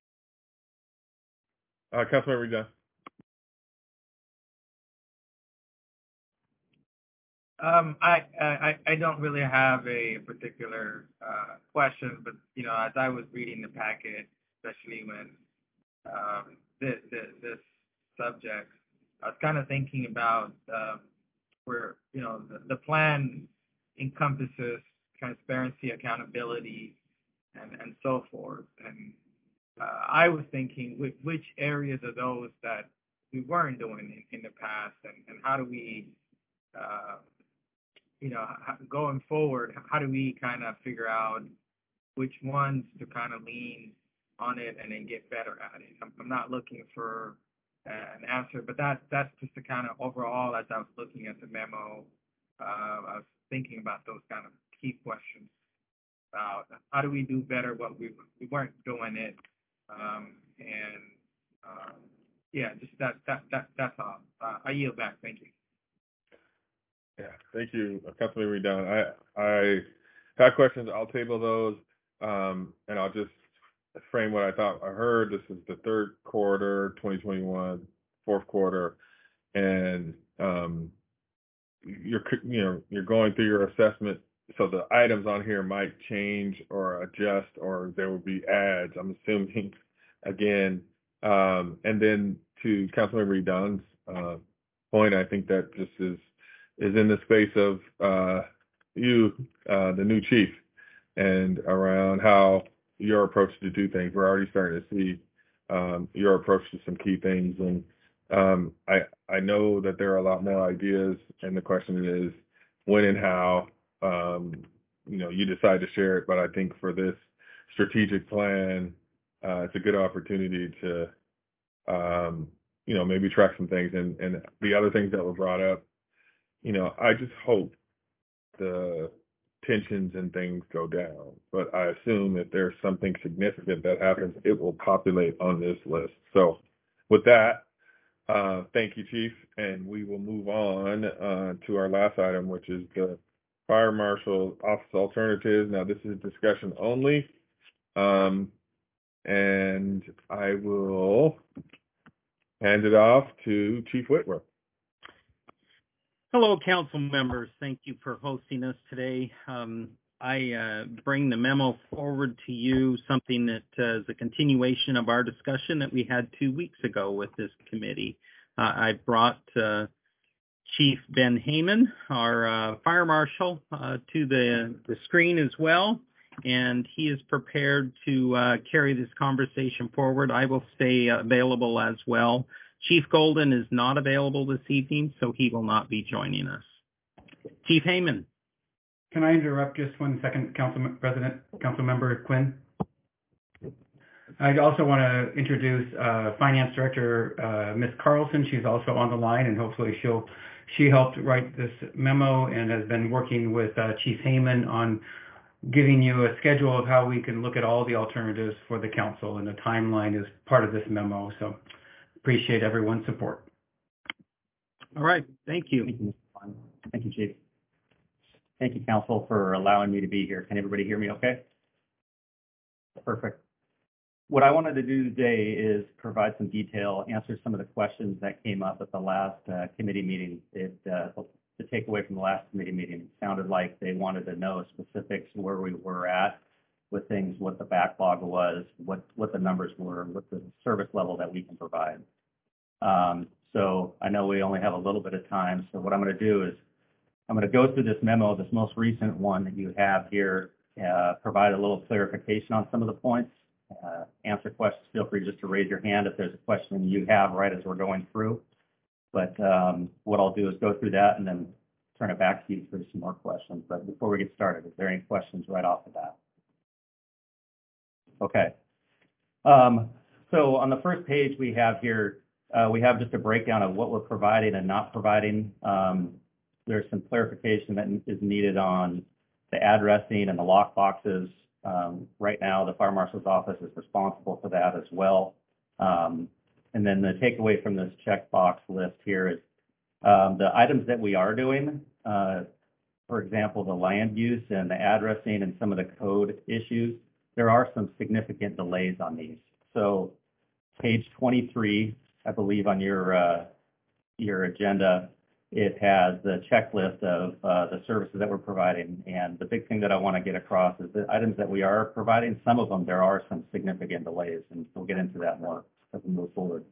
Councilmember Dunn. I don't really have a particular question, but as I was reading the packet, especially when this subject, I was kind of thinking about where the plan encompasses transparency, accountability, and so forth. And I was thinking which areas are those that we weren't doing in the past, and how do we going forward, how do we kind of figure out which ones to kind of lean on it and then get better at it? I'm not looking for an answer, but that's just the kind of overall, as I was looking at the memo, I was thinking about those kind of key questions about how do we do better what we weren't doing it, just that's all. I yield back. Thank you. Yeah, thank you, Councilmember Dunn. I have questions. I'll table those, and I'll just frame what I thought I heard. This is the third quarter, 2021, fourth quarter, and you're going through your assessment. So the items on here might change or adjust, or there will be adds, I'm assuming, again. And then to Councilmember Dunn's point, I think that just is in the space of the new chief, and around how your approach to do things. We're already starting to see your approach to some key things, and I know that there are a lot more ideas, and the question is when and how you decide to share it. But I think for this strategic plan, it's a good opportunity to maybe track some things, and the other things that were brought up. I just hope the tensions and things go down, but I assume if there's something significant that happens, it will populate on this list. So with that, thank you, Chief, and we will move on to our last item, which is the Fire Marshal Office Alternatives. Now, this is discussion only, and I will hand it off to Chief Whitworth. Hello, council members. Thank you for hosting us today. I bring the memo forward to you, something that is a continuation of our discussion that we had 2 weeks ago with this committee. I brought Chief Ben Heyman, our fire marshal, to the screen as well, and he is prepared to carry this conversation forward. I will stay available as well. Chief Golden is not available this evening, so he will not be joining us. Chief Heyman. Can I interrupt just 1 second, Councilmember Quinn? I also want to introduce Finance Director Ms. Carlson. She's also on the line, and hopefully she helped write this memo and has been working with Chief Heyman on giving you a schedule of how we can look at all the alternatives for the council, and the timeline is part of this memo. So appreciate everyone's support. All right. Thank you. Thank you, Mr. Thank you, Chief. Thank you, Council, for allowing me to be here. Can everybody hear me okay? Perfect. What I wanted to do today is provide some detail, answer some of the questions that came up at the last committee meeting. The takeaway from the last committee meeting, it sounded like they wanted to know specifics where we were at with things, what the backlog was, what the numbers were, what the service level that we can provide. So I know we only have a little bit of time, so what I'm going to do is I'm going to go through this memo, this most recent one that you have here, provide a little clarification on some of the points, answer questions. Feel free just to raise your hand if there's a question you have right as we're going through. But what I'll do is go through that and then turn it back to you for some more questions. But before we get started, is there any questions right off the bat? Okay. So on the first page we have here, we have just a breakdown of what we're providing and not providing. There's some clarification that is needed on the addressing and the lock boxes. Right now, the Fire Marshal's office is responsible for that as well. And then the takeaway from this checkbox list here is the items that we are doing, for example, the land use and the addressing and some of the code issues, there are some significant delays on these. So page 23, I believe on your agenda, it has the checklist of the services that we're providing. And the big thing that I want to get across is the items that we are providing, some of them, there are some significant delays, and we'll get into that more as we move forward.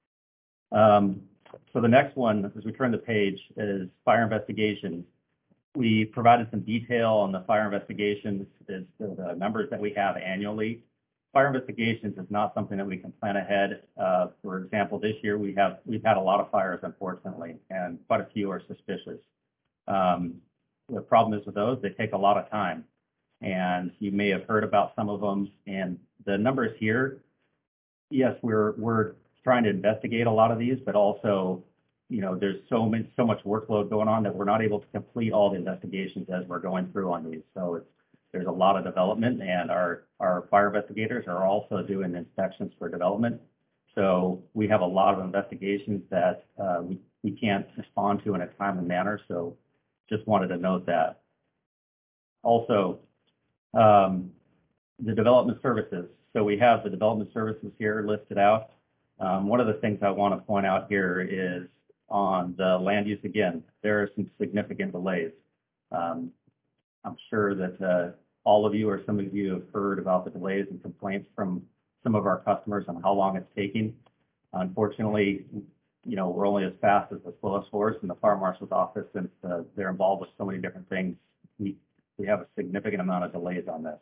So the next one, as we turn the page, is fire investigations. We provided some detail on the fire investigations, is the numbers that we have annually. Fire investigations is not something that we can plan ahead. For example, this year we've had a lot of fires, unfortunately, and quite a few are suspicious. The problem is with those, they take a lot of time, and you may have heard about some of them. And the numbers here, yes, we're trying to investigate a lot of these, but also, you know, there's so much workload going on that we're not able to complete all the investigations as we're going through on these. So there's a lot of development, and our fire investigators are also doing inspections for development. So we have a lot of investigations that we can't respond to in a timely manner. So just wanted to note that. Also, the development services. So we have the development services here listed out. One of the things I want to point out here is on the land use again, there are some significant delays. I'm sure that all of you or some of you have heard about the delays and complaints from some of our customers on how long it's taking. Unfortunately, you know, we're only as fast as the slowest horse in the Fire Marshal's office, since they're involved with so many different things. We have a significant amount of delays on this.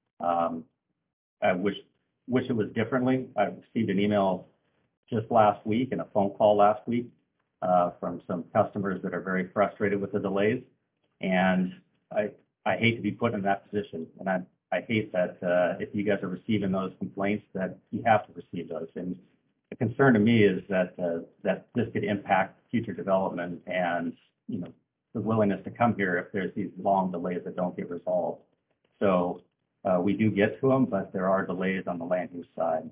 I wish it was differently. I received an email just last week and a phone call last week from some customers that are very frustrated with the delays. And I hate to be put in that position. And I hate that if you guys are receiving those complaints, that you have to receive those. And the concern to me is that this could impact future development and, you know, the willingness to come here if there's these long delays that don't get resolved. So we do get to them, but there are delays on the land use side.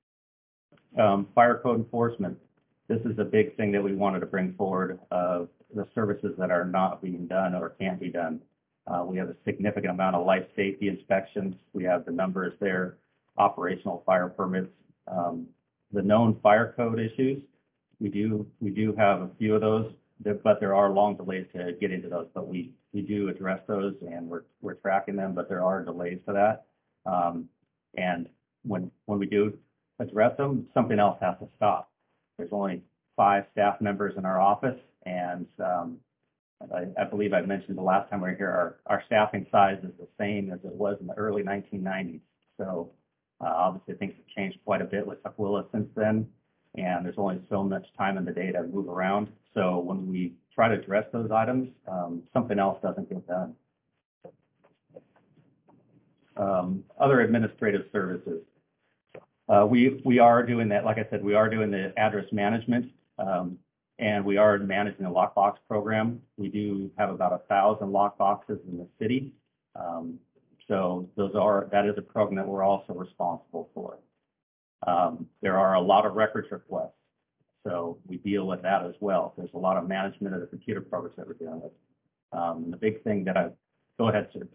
Fire code enforcement. This is a big thing that we wanted to bring forward of the services that are not being done or can't be done. We have a significant amount of life safety inspections. We have the numbers there, operational fire permits, the known fire code issues. We do have a few of those, but there are long delays to get into those. But we do address those, and we're tracking them, but there are delays to that. And when we do address them, something else has to stop. There's only 5 staff members in our office, and I believe I mentioned the last time we were here, our staffing size is the same as it was in the early 1990s. So obviously things have changed quite a bit with Tukwila since then, and there's only so much time in the day to move around. So when we try to address those items, something else doesn't get done. Other administrative services. We are doing that. Like I said, we are doing the address management, and we are managing the lockbox program. We do have about 1,000 lockboxes in the city. So that is a program that we're also responsible for. There are a lot of records requests, so we deal with that as well. There's a lot of management of the computer programs that we're dealing with. The big thing that go ahead, sir.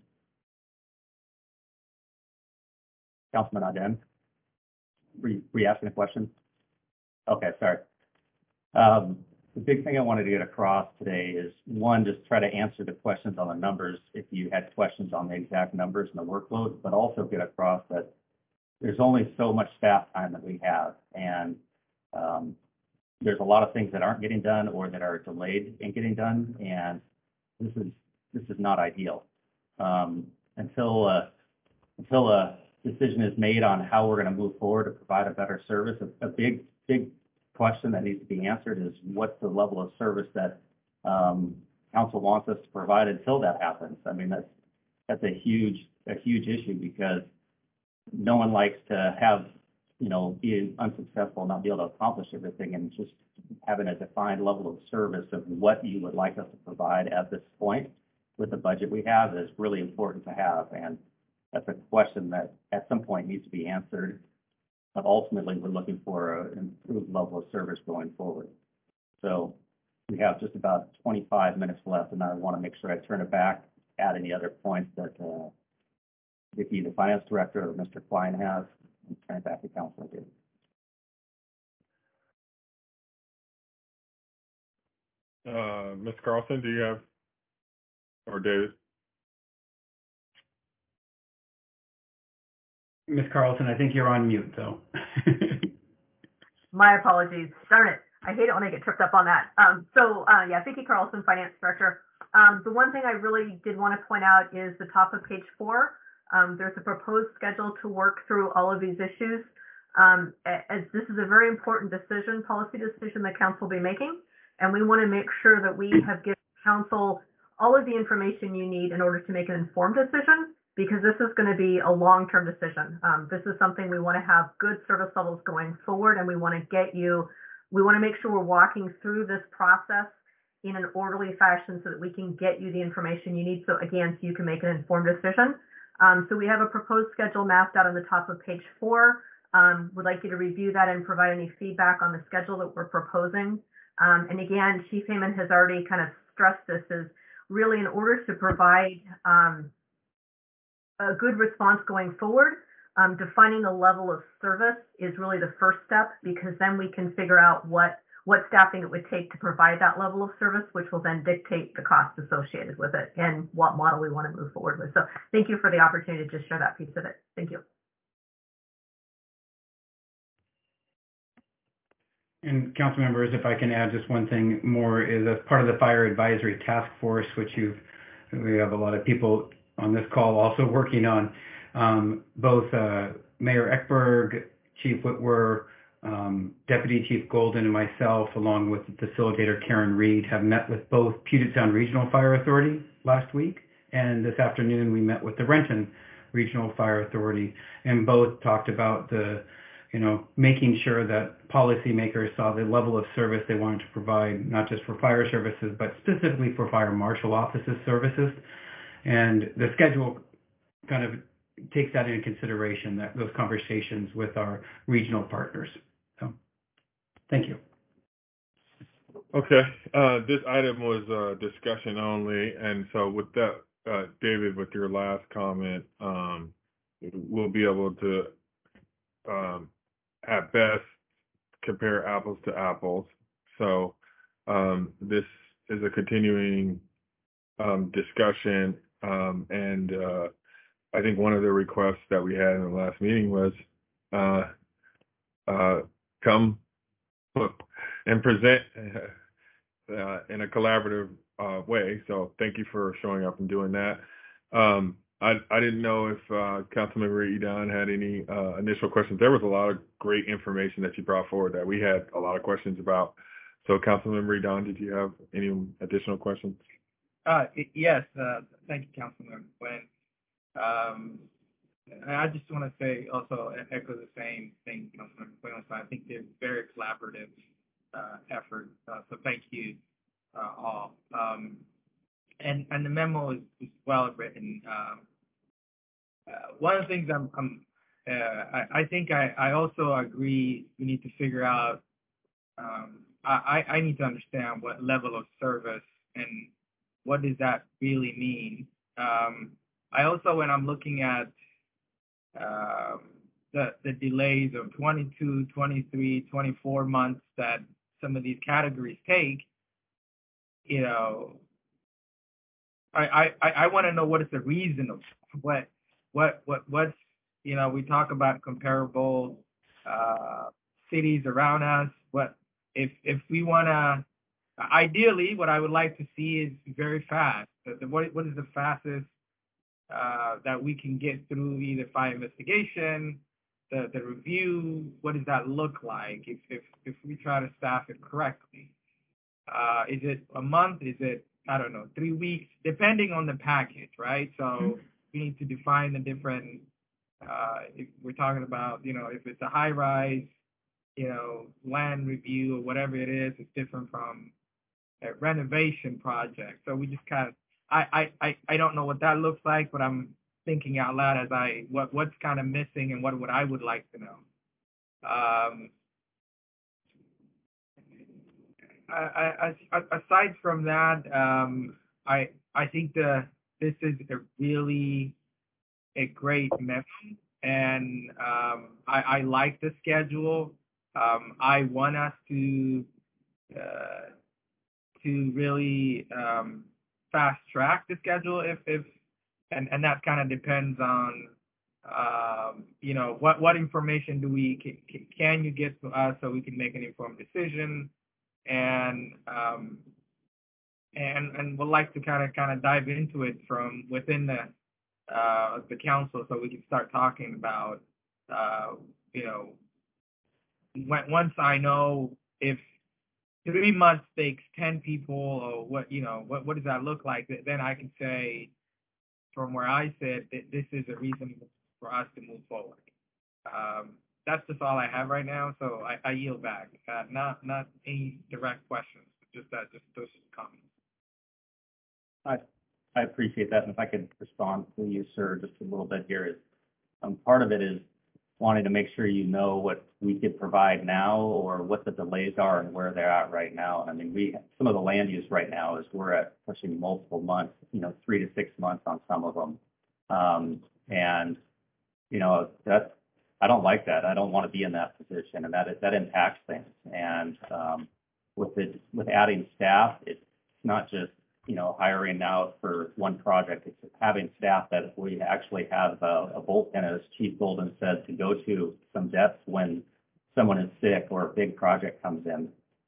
Councilman Aden, were you asking a question? Okay, sorry. The big thing I wanted to get across today is, one, just try to answer the questions on the numbers if you had questions on the exact numbers and the workload, but also get across that there's only so much staff time that we have. And there's a lot of things that aren't getting done or that are delayed in getting done. And this is not ideal. Until a decision is made on how we're going to move forward to provide a better service, a big question that needs to be answered is what's the level of service that council wants us to provide until that happens. I mean, that's a huge issue, because no one likes to have, be unsuccessful, not be able to accomplish everything, and just having a defined level of service of what you would like us to provide at this point with the budget we have is really important to have. And that's a question that at some point needs to be answered. But ultimately, we're looking for an improved level of service going forward. So we have just about 25 minutes left, and I want to make sure I turn it back, add any other points that Vicki, the finance director, or Mr. Klein has, and turn it back to Councilor David. Ms. Carlson, do you have, or David? Ms. Carlson, I think you're on mute, though. My apologies. Darn it. I hate it when I get tripped up on that. Yeah, Vicki Carlson, Finance Director. The one thing I really did want to point out is the top of page 4. There's a proposed schedule to work through all of these issues. As this is a very important decision, policy decision that council will be making, and we want to make sure that we have given council all of the information you need in order to make an informed decision, because this is going to be a long-term decision. This is something we want to have good service levels going forward, and we want to make sure we're walking through this process in an orderly fashion so that we can get you the information you need. So again, so you can make an informed decision. So we have a proposed schedule mapped out on the top of page 4. Would like you to review that and provide any feedback on the schedule that we're proposing. And again, Chief Heyman has already kind of stressed this, is really in order to provide a good response going forward, defining the level of service is really the first step, because then we can figure out what staffing it would take to provide that level of service, which will then dictate the cost associated with it and what model we want to move forward with. So thank you for the opportunity to just share that piece of it. Thank you. And council members, if I can add just one thing more, is as part of the Fire Advisory Task Force, which we have a lot of people on this call also working on, both Mayor Eckberg, Chief Whitwer, Deputy Chief Golden, and myself, along with the facilitator Karen Reed, have met with both Puget Sound Regional Fire Authority last week, and this afternoon we met with the Renton Regional Fire Authority, and both talked about making sure that policymakers saw the level of service they wanted to provide, not just for fire services, but specifically for fire marshal offices services. And the schedule kind of takes that into consideration, those conversations with our regional partners. So, thank you. Okay, this item was discussion only, and so with that, David, with your last comment, we'll be able to, at best, compare apples to apples. So this is a continuing discussion, and I think one of the requests that we had in the last meeting was come and present in a collaborative way. So thank you for showing up and doing that. I didn't know if Councilmember Edon had any initial questions. There was a lot of great information that you brought forward that we had a lot of questions about. So Councilmember Edon, did you have any additional questions? Yes, thank you, Councilmember Quinn. I just want to say also echo the same thing, Councilmember Quinn. So I think they're very collaborative effort. So thank you all. And the memo is well written. One of the things I think I also agree we need to figure out. I need to understand what level of service and what does that really mean. I also, when I'm looking at the delays of 22, 23, 24 months that some of these categories take, I want to know what is the reason of what's, we talk about comparable cities around us. If we want to ideally, what I would like to see is very fast. What is the fastest that we can get through either fire investigation, the review? What does that look like if we try to staff it correctly? Is it a month? Is it, I don't know, 3 weeks? Depending on the package, right? So we need to define the different, if we're talking about, if it's a high rise, land review or whatever it is, it's different from a renovation project. So we just kind of, I don't know what that looks like, but I'm thinking out loud as what's kind of missing and what I would like to know. Aside from that, I think this is a great memo, and I like the schedule. I want us to really fast track the schedule and that kind of depends on what information can you get to us so we can make an informed decision, and we'd like to kind of dive into it from within the council so we can start talking about once I know if 3 months takes 10 people or what does that look like, then I can say from where I sit that this is a reason for us to move forward. That's just all I have right now, so I yield back. Not any direct questions, just those comments. I appreciate that, and if I could respond to you, sir, just a little bit here is, part of it is wanting to make sure you know what we could provide now or what the delays are and where they're at right now. I mean, some of the land use right now is we're at pushing multiple months, 3 to 6 months on some of them. And, I don't like that. I don't want to be in that position, and that impacts things. And with adding staff, it's not just, hiring out for one project. It's having staff that we actually have a bullpen, as Chief Golden said, to go to some depth when someone is sick or a big project comes in.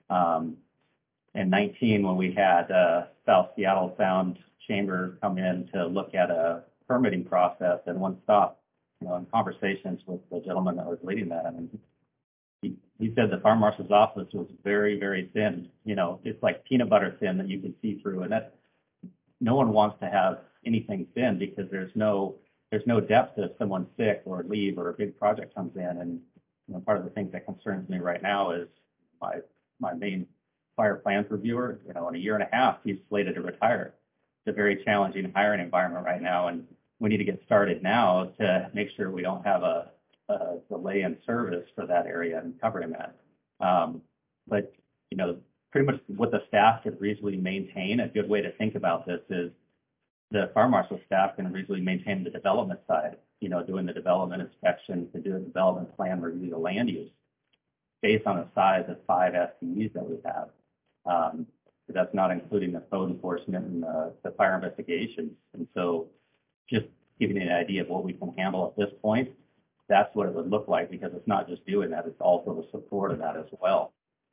In 19, when we had South Seattle Sound Chamber come in to look at a permitting process in one stop, in conversations with the gentleman that was leading that, I mean, he said the fire marshal's office was very, very thin. It's like peanut butter thin that you can see through, and that no one wants to have anything thin because there's no depth if someone's sick or leave or a big project comes in. And part of the things that concerns me right now is my main fire plans reviewer. In a year and a half, he's slated to retire. It's a very challenging hiring environment right now, and we need to get started now to make sure we don't have a delay in service for that area and covering that. But, pretty much what the staff could reasonably maintain, a good way to think about this is the fire marshal staff can reasonably maintain the development side, doing the development inspection, to do a development plan review, the land use, based on the size of 5 SDEs that we have. That's not including the code enforcement and the fire investigations. And so just giving you an idea of what we can handle at this point, that's what it would look like, because it's not just doing that, it's also the support of that as well.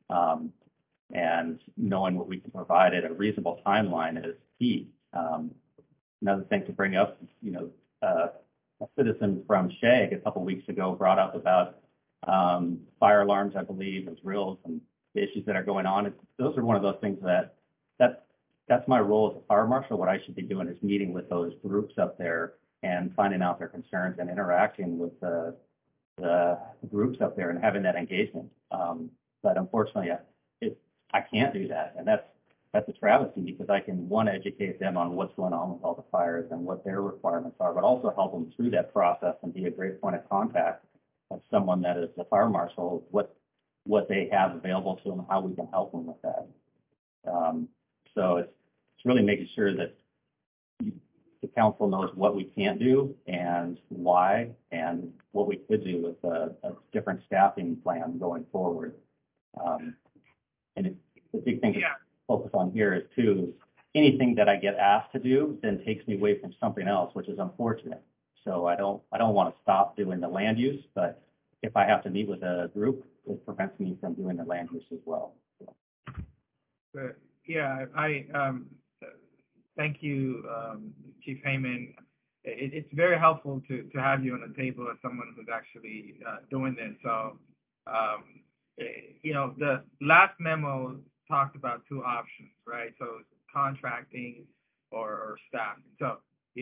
And knowing what we can provide at a reasonable timeline is key. Another thing to bring up, a citizen from SHAG a couple weeks ago brought up about fire alarms, I believe, and drills and the issues that are going on. Those are one of those things that's my role as a fire marshal. What I should be doing is meeting with those groups up there and finding out their concerns and interacting with the groups up there and having that engagement. But unfortunately, I can't do that, and that's a travesty, because I can, one, educate them on what's going on with all the fires and what their requirements are, but also help them through that process and be a great point of contact of someone that is the fire marshal, what they have available to them, how we can help them with that. So it's really making sure that the council knows what we can't do and why, and what we could do with a different staffing plan going forward. And the big thing to focus on here is, too, anything that I get asked to do then takes me away from something else, which is unfortunate. So I don't want to stop doing the land use, but if I have to meet with a group, it prevents me from doing the land use as well. But yeah, thank you, Chief Heyman. It's very helpful to have you on the table as someone who's actually doing this. So, the last memo talked about two options, right? So contracting or staffing. So,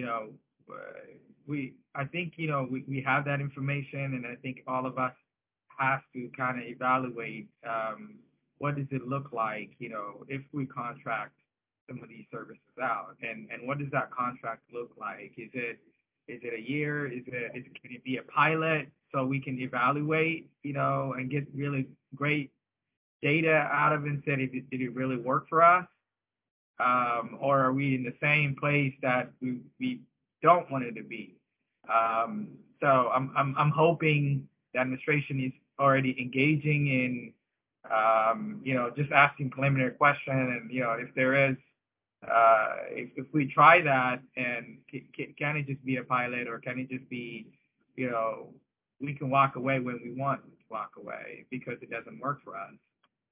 I think, we have that information, and I think all of us have to kind of evaluate what does it look like, if we contract some of these services out, and what does that contract look like? Is it a year? Can it be a pilot so we can evaluate, and get really great data out of it and say, did it really work for us? Or are we in the same place that we don't want it to be? So I'm hoping the administration is already engaging in, just asking preliminary question, and if there is, if we try that, and can it just be a pilot, or can it just be, we can walk away when we want to walk away because it doesn't work for us.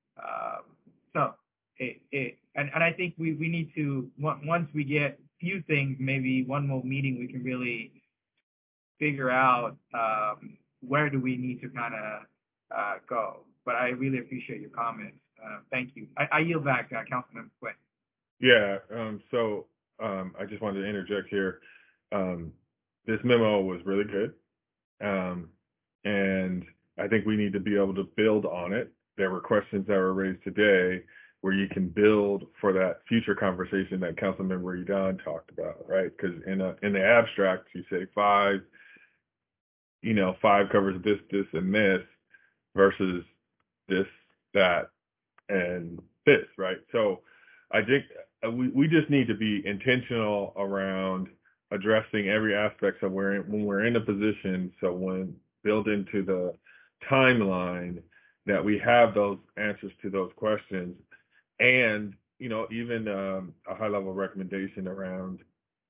And I think we need to, once we get few things, maybe one more meeting, we can really figure out where do we need to kind of go. But I really appreciate your comments. Thank you. I yield back, Councilmember Quinn. Yeah, I just wanted to interject here. This memo was really good. And I think we need to be able to build on it. There were questions that were raised today where you can build for that future conversation that Councilmember Udon talked about, right? Because in the abstract, you say 5 covers this, and this, versus this, that, and this, right? So I think we just need to be intentional around addressing every aspect of when we're in a position, so when built into the timeline, that we have those answers to those questions. And, even a high-level recommendation around,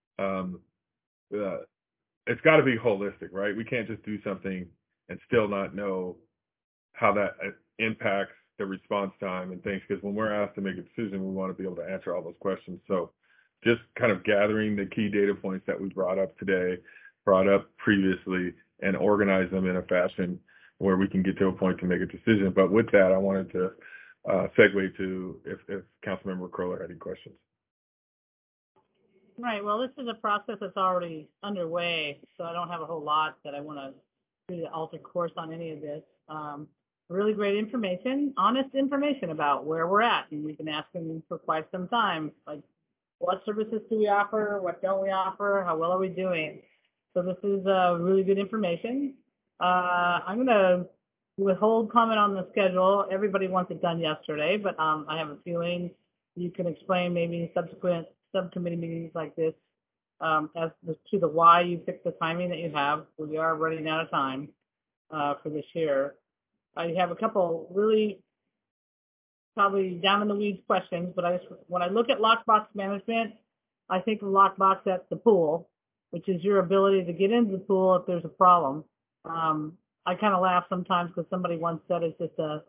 it's got to be holistic, right? We can't just do something and still not know how that impacts the response time and things, because when we're asked to make a decision, we want to be able to answer all those questions. So just kind of gathering the key data points that we brought up today, brought up previously, and organize them in a fashion where we can get to a point to make a decision. But with that, I wanted to segue to if Councilmember Kroller had any questions. Right, well, this is a process that's already underway, so I don't have a whole lot that I want to do to alter course on any of this. Really great information, honest information about where we're at, and we've been asking for quite some time, like, what services do we offer, what don't we offer, how well are we doing? So this is really good information. I'm going to withhold comment on the schedule. Everybody wants it done yesterday, but I have a feeling you can explain maybe in subsequent subcommittee meetings like this as to the why you picked the timing that you have. We are running out of time for this year. I have a couple really probably down in the weeds questions, but when I look at lockbox management, I think of lockbox at the pool, which is your ability to get into the pool if there's a problem. I kind of laugh sometimes because somebody once said it's just a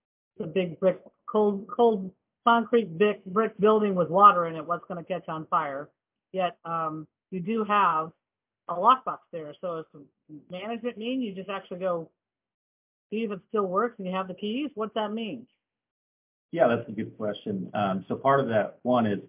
big brick, cold concrete brick building with water in it. What's going to catch on fire? Yet you do have a lockbox there. So does management mean you just actually go see if it still works and you have the keys? What's that mean? Yeah, that's a good question. So part of that one is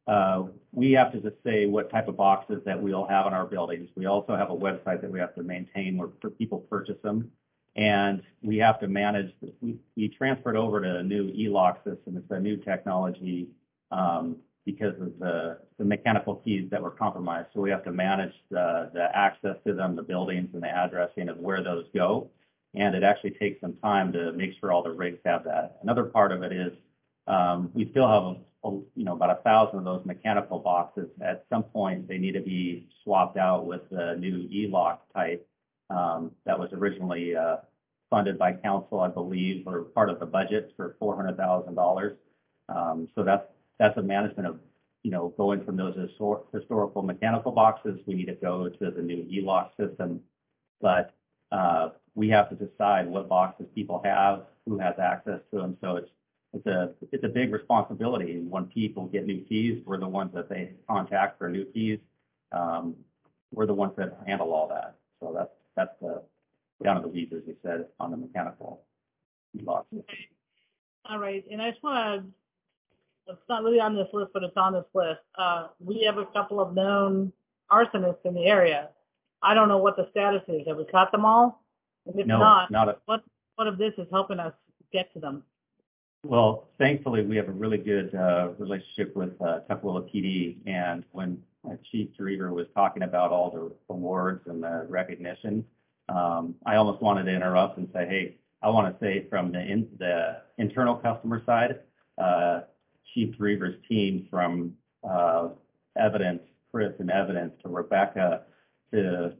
we have to just say what type of boxes that we'll have in our buildings. We also have a website that we have to maintain where people purchase them. And we have to manage, we transferred over to a new e-lock system. It's a new technology because of the mechanical keys that were compromised. So we have to manage the access to them, the buildings, and the addressing of where those go. And it actually takes some time to make sure all the rigs have that. Another part of it is we still have about 1,000 of those mechanical boxes. At some point, they need to be swapped out with the new e-lock type that was originally funded by council, I believe, or part of the budget for $400,000. So that's a management of going from those historical mechanical boxes. We need to go to the new e-lock system, but we have to decide what boxes people have, who has access to them. So it's a big responsibility. When people get new keys, we're the ones that they contact for new keys. We're the ones that handle all that. So that's the down to the weeds, as you said, on the mechanical box. All right, and I just want to, it's not really on this list, but it's on this list. We have a couple of known arsonists in the area. I don't know what the status is. Have we caught them all? And if No, not what of this is helping us get to them? Well, thankfully, we have a really good relationship with Tukwila PD, and when Chief Drever was talking about all the awards and the recognition, I almost wanted to interrupt and say, hey, I want to say from the internal customer side, Chief Drever's team from Evidence, Chris and Evidence, to Rebecca, to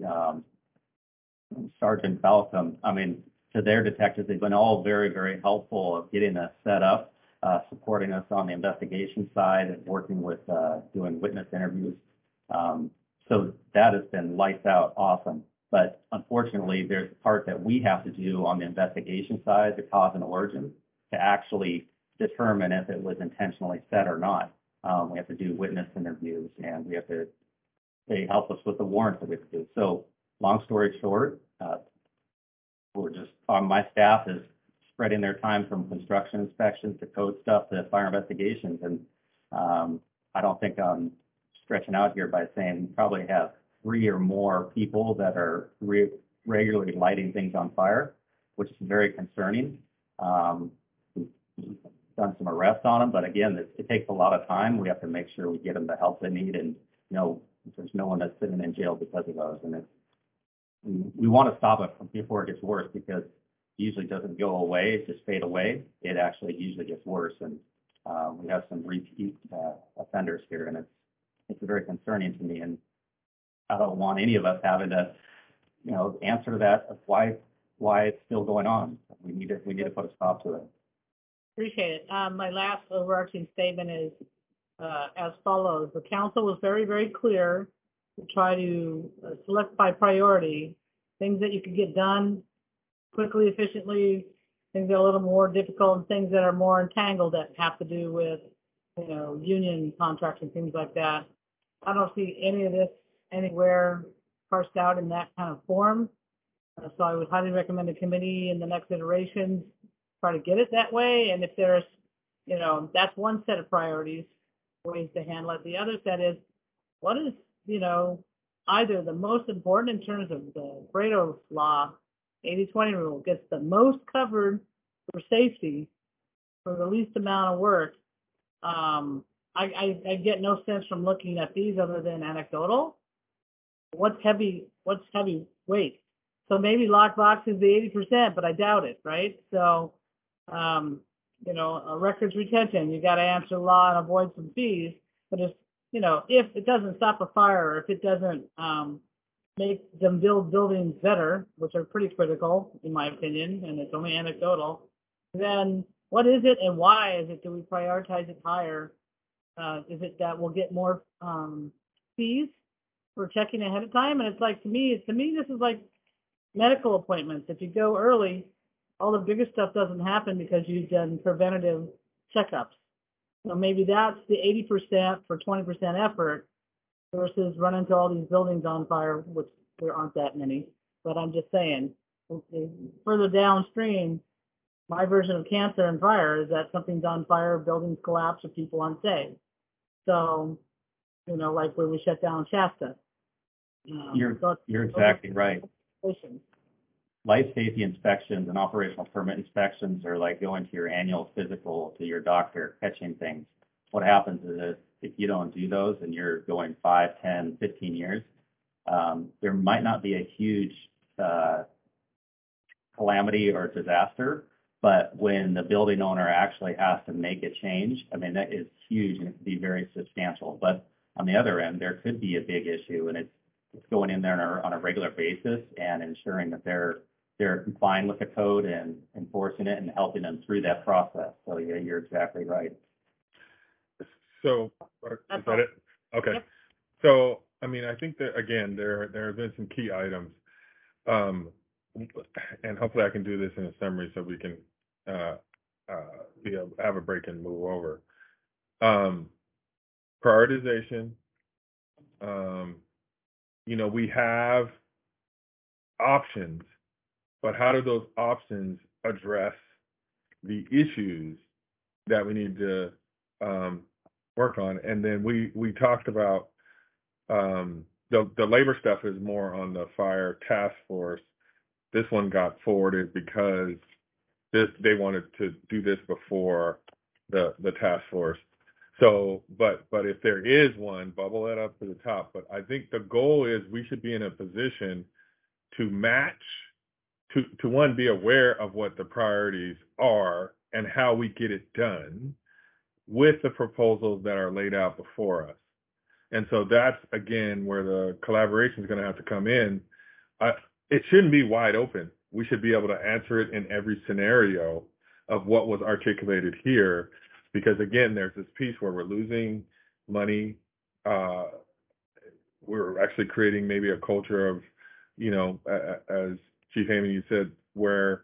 Sergeant Balcom, I mean, to their detectives, they've been all very, very helpful of getting us set up, supporting us on the investigation side and working with doing witness interviews. So that has been lights out awesome. But unfortunately, there's a part that we have to do on the investigation side, the cause and origin, to actually determine if it was intentionally set or not. We have to do witness interviews, and they help us with the warrants that we have to do. So long story short, we're just, my staff is spreading their time from construction inspections to code stuff to fire investigations. And I don't think I'm stretching out here by saying we probably have 3 or more people that are regularly lighting things on fire, which is very concerning. We've done some arrests on them, but again, it takes a lot of time. We have to make sure we get them the help they need, and there's no one that's sitting in jail because of those. And we want to stop it before it gets worse, because it usually doesn't go away, it just fade away. It actually usually gets worse, and we have some repeat offenders here, and it's very concerning to me. And I don't want any of us having to, answer that of why it's still going on. We need to put a stop to it. Appreciate it. My last overarching statement is as follows. The council was very, very clear to try to select by priority things that you could get done quickly, efficiently, things that are a little more difficult, and things that are more entangled that have to do with, union contracts and things like that. I don't see any of this anywhere parsed out in that kind of form. So I would highly recommend the committee in the next iterations try to get it that way. And if there's, that's one set of priorities, ways to handle it. The other set is, what is, either the most important in terms of the Pareto law, 80-20 rule, gets the most covered for safety for the least amount of work. I get no sense from looking at these other than anecdotal. What's heavy weight? So maybe lockbox is the 80%, but I doubt it, right? So, a records retention, you got to answer law and avoid some fees. But if it doesn't stop a fire, or if it doesn't make them build buildings better, which are pretty critical in my opinion, and it's only anecdotal, then what is it and why is it? Do we prioritize it higher? Is it that we'll get more fees for checking ahead of time? And it's like, to me, this is like medical appointments. If you go early, all the bigger stuff doesn't happen because you've done preventative checkups. So maybe that's the 80% for 20% effort versus running into all these buildings on fire, which there aren't that many. But I'm just saying, further downstream, my version of cancer and fire is that something's on fire, buildings collapse, or people unsafe. So, like when we shut down Shasta. You're exactly right. Life safety inspections and operational permit inspections are like going to your annual physical to your doctor, catching things. What happens is if you don't do those and you're going 5, 10, 15 years, there might not be a huge calamity or disaster, but when the building owner actually has to make a change, I mean, that is huge and it can be very substantial. But on the other end, there could be a big issue, and it's going in there on a regular basis and ensuring that they're complying with the code and enforcing it and helping them through that process. So yeah, you're exactly right. So is that it? Okay. Yep. So, I mean, I think that, again, there have been some key items. And hopefully I can do this in a summary so we can have a break and move over. Prioritization. We have options, but how do those options address the issues that we need to work on? And then we talked about the labor stuff is more on the fire task force. This one got forwarded because they wanted to do this before the task force. So, but if there is one, bubble it up to the top. But I think the goal is we should be in a position to match, to one, be aware of what the priorities are and how we get it done with the proposals that are laid out before us. And so that's, again, where the collaboration is going to have to come in. It shouldn't be wide open. We should be able to answer it in every scenario of what was articulated here. Because, again, there's this piece where we're losing money. We're actually creating maybe a culture of, as Chief Heyman, you said, where,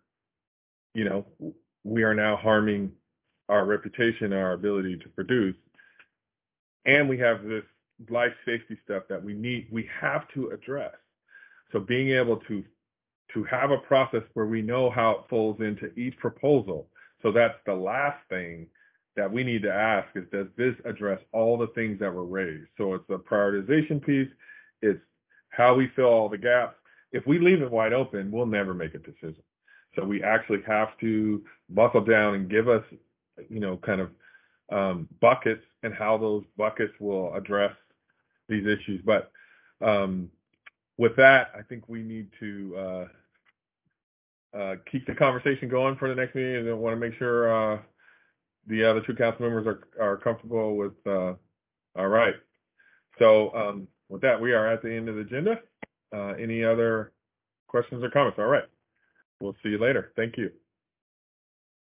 we are now harming our reputation, our ability to produce. And we have this life safety stuff that we have to address. So being able to have a process where we know how it folds into each proposal. So that's the last thing that we need to ask is, does this address all the things that were raised? So it's a prioritization piece. It's how we fill all the gaps. If we leave it wide open, we'll never make a decision. So we actually have to buckle down and give us, kind of buckets and how those buckets will address these issues. But with that, I think we need to keep the conversation going for the next meeting, and I want to make sure the other two council members are comfortable with. All right. So with that, we are at the end of the agenda. Any other questions or comments? All right. We'll see you later. Thank you.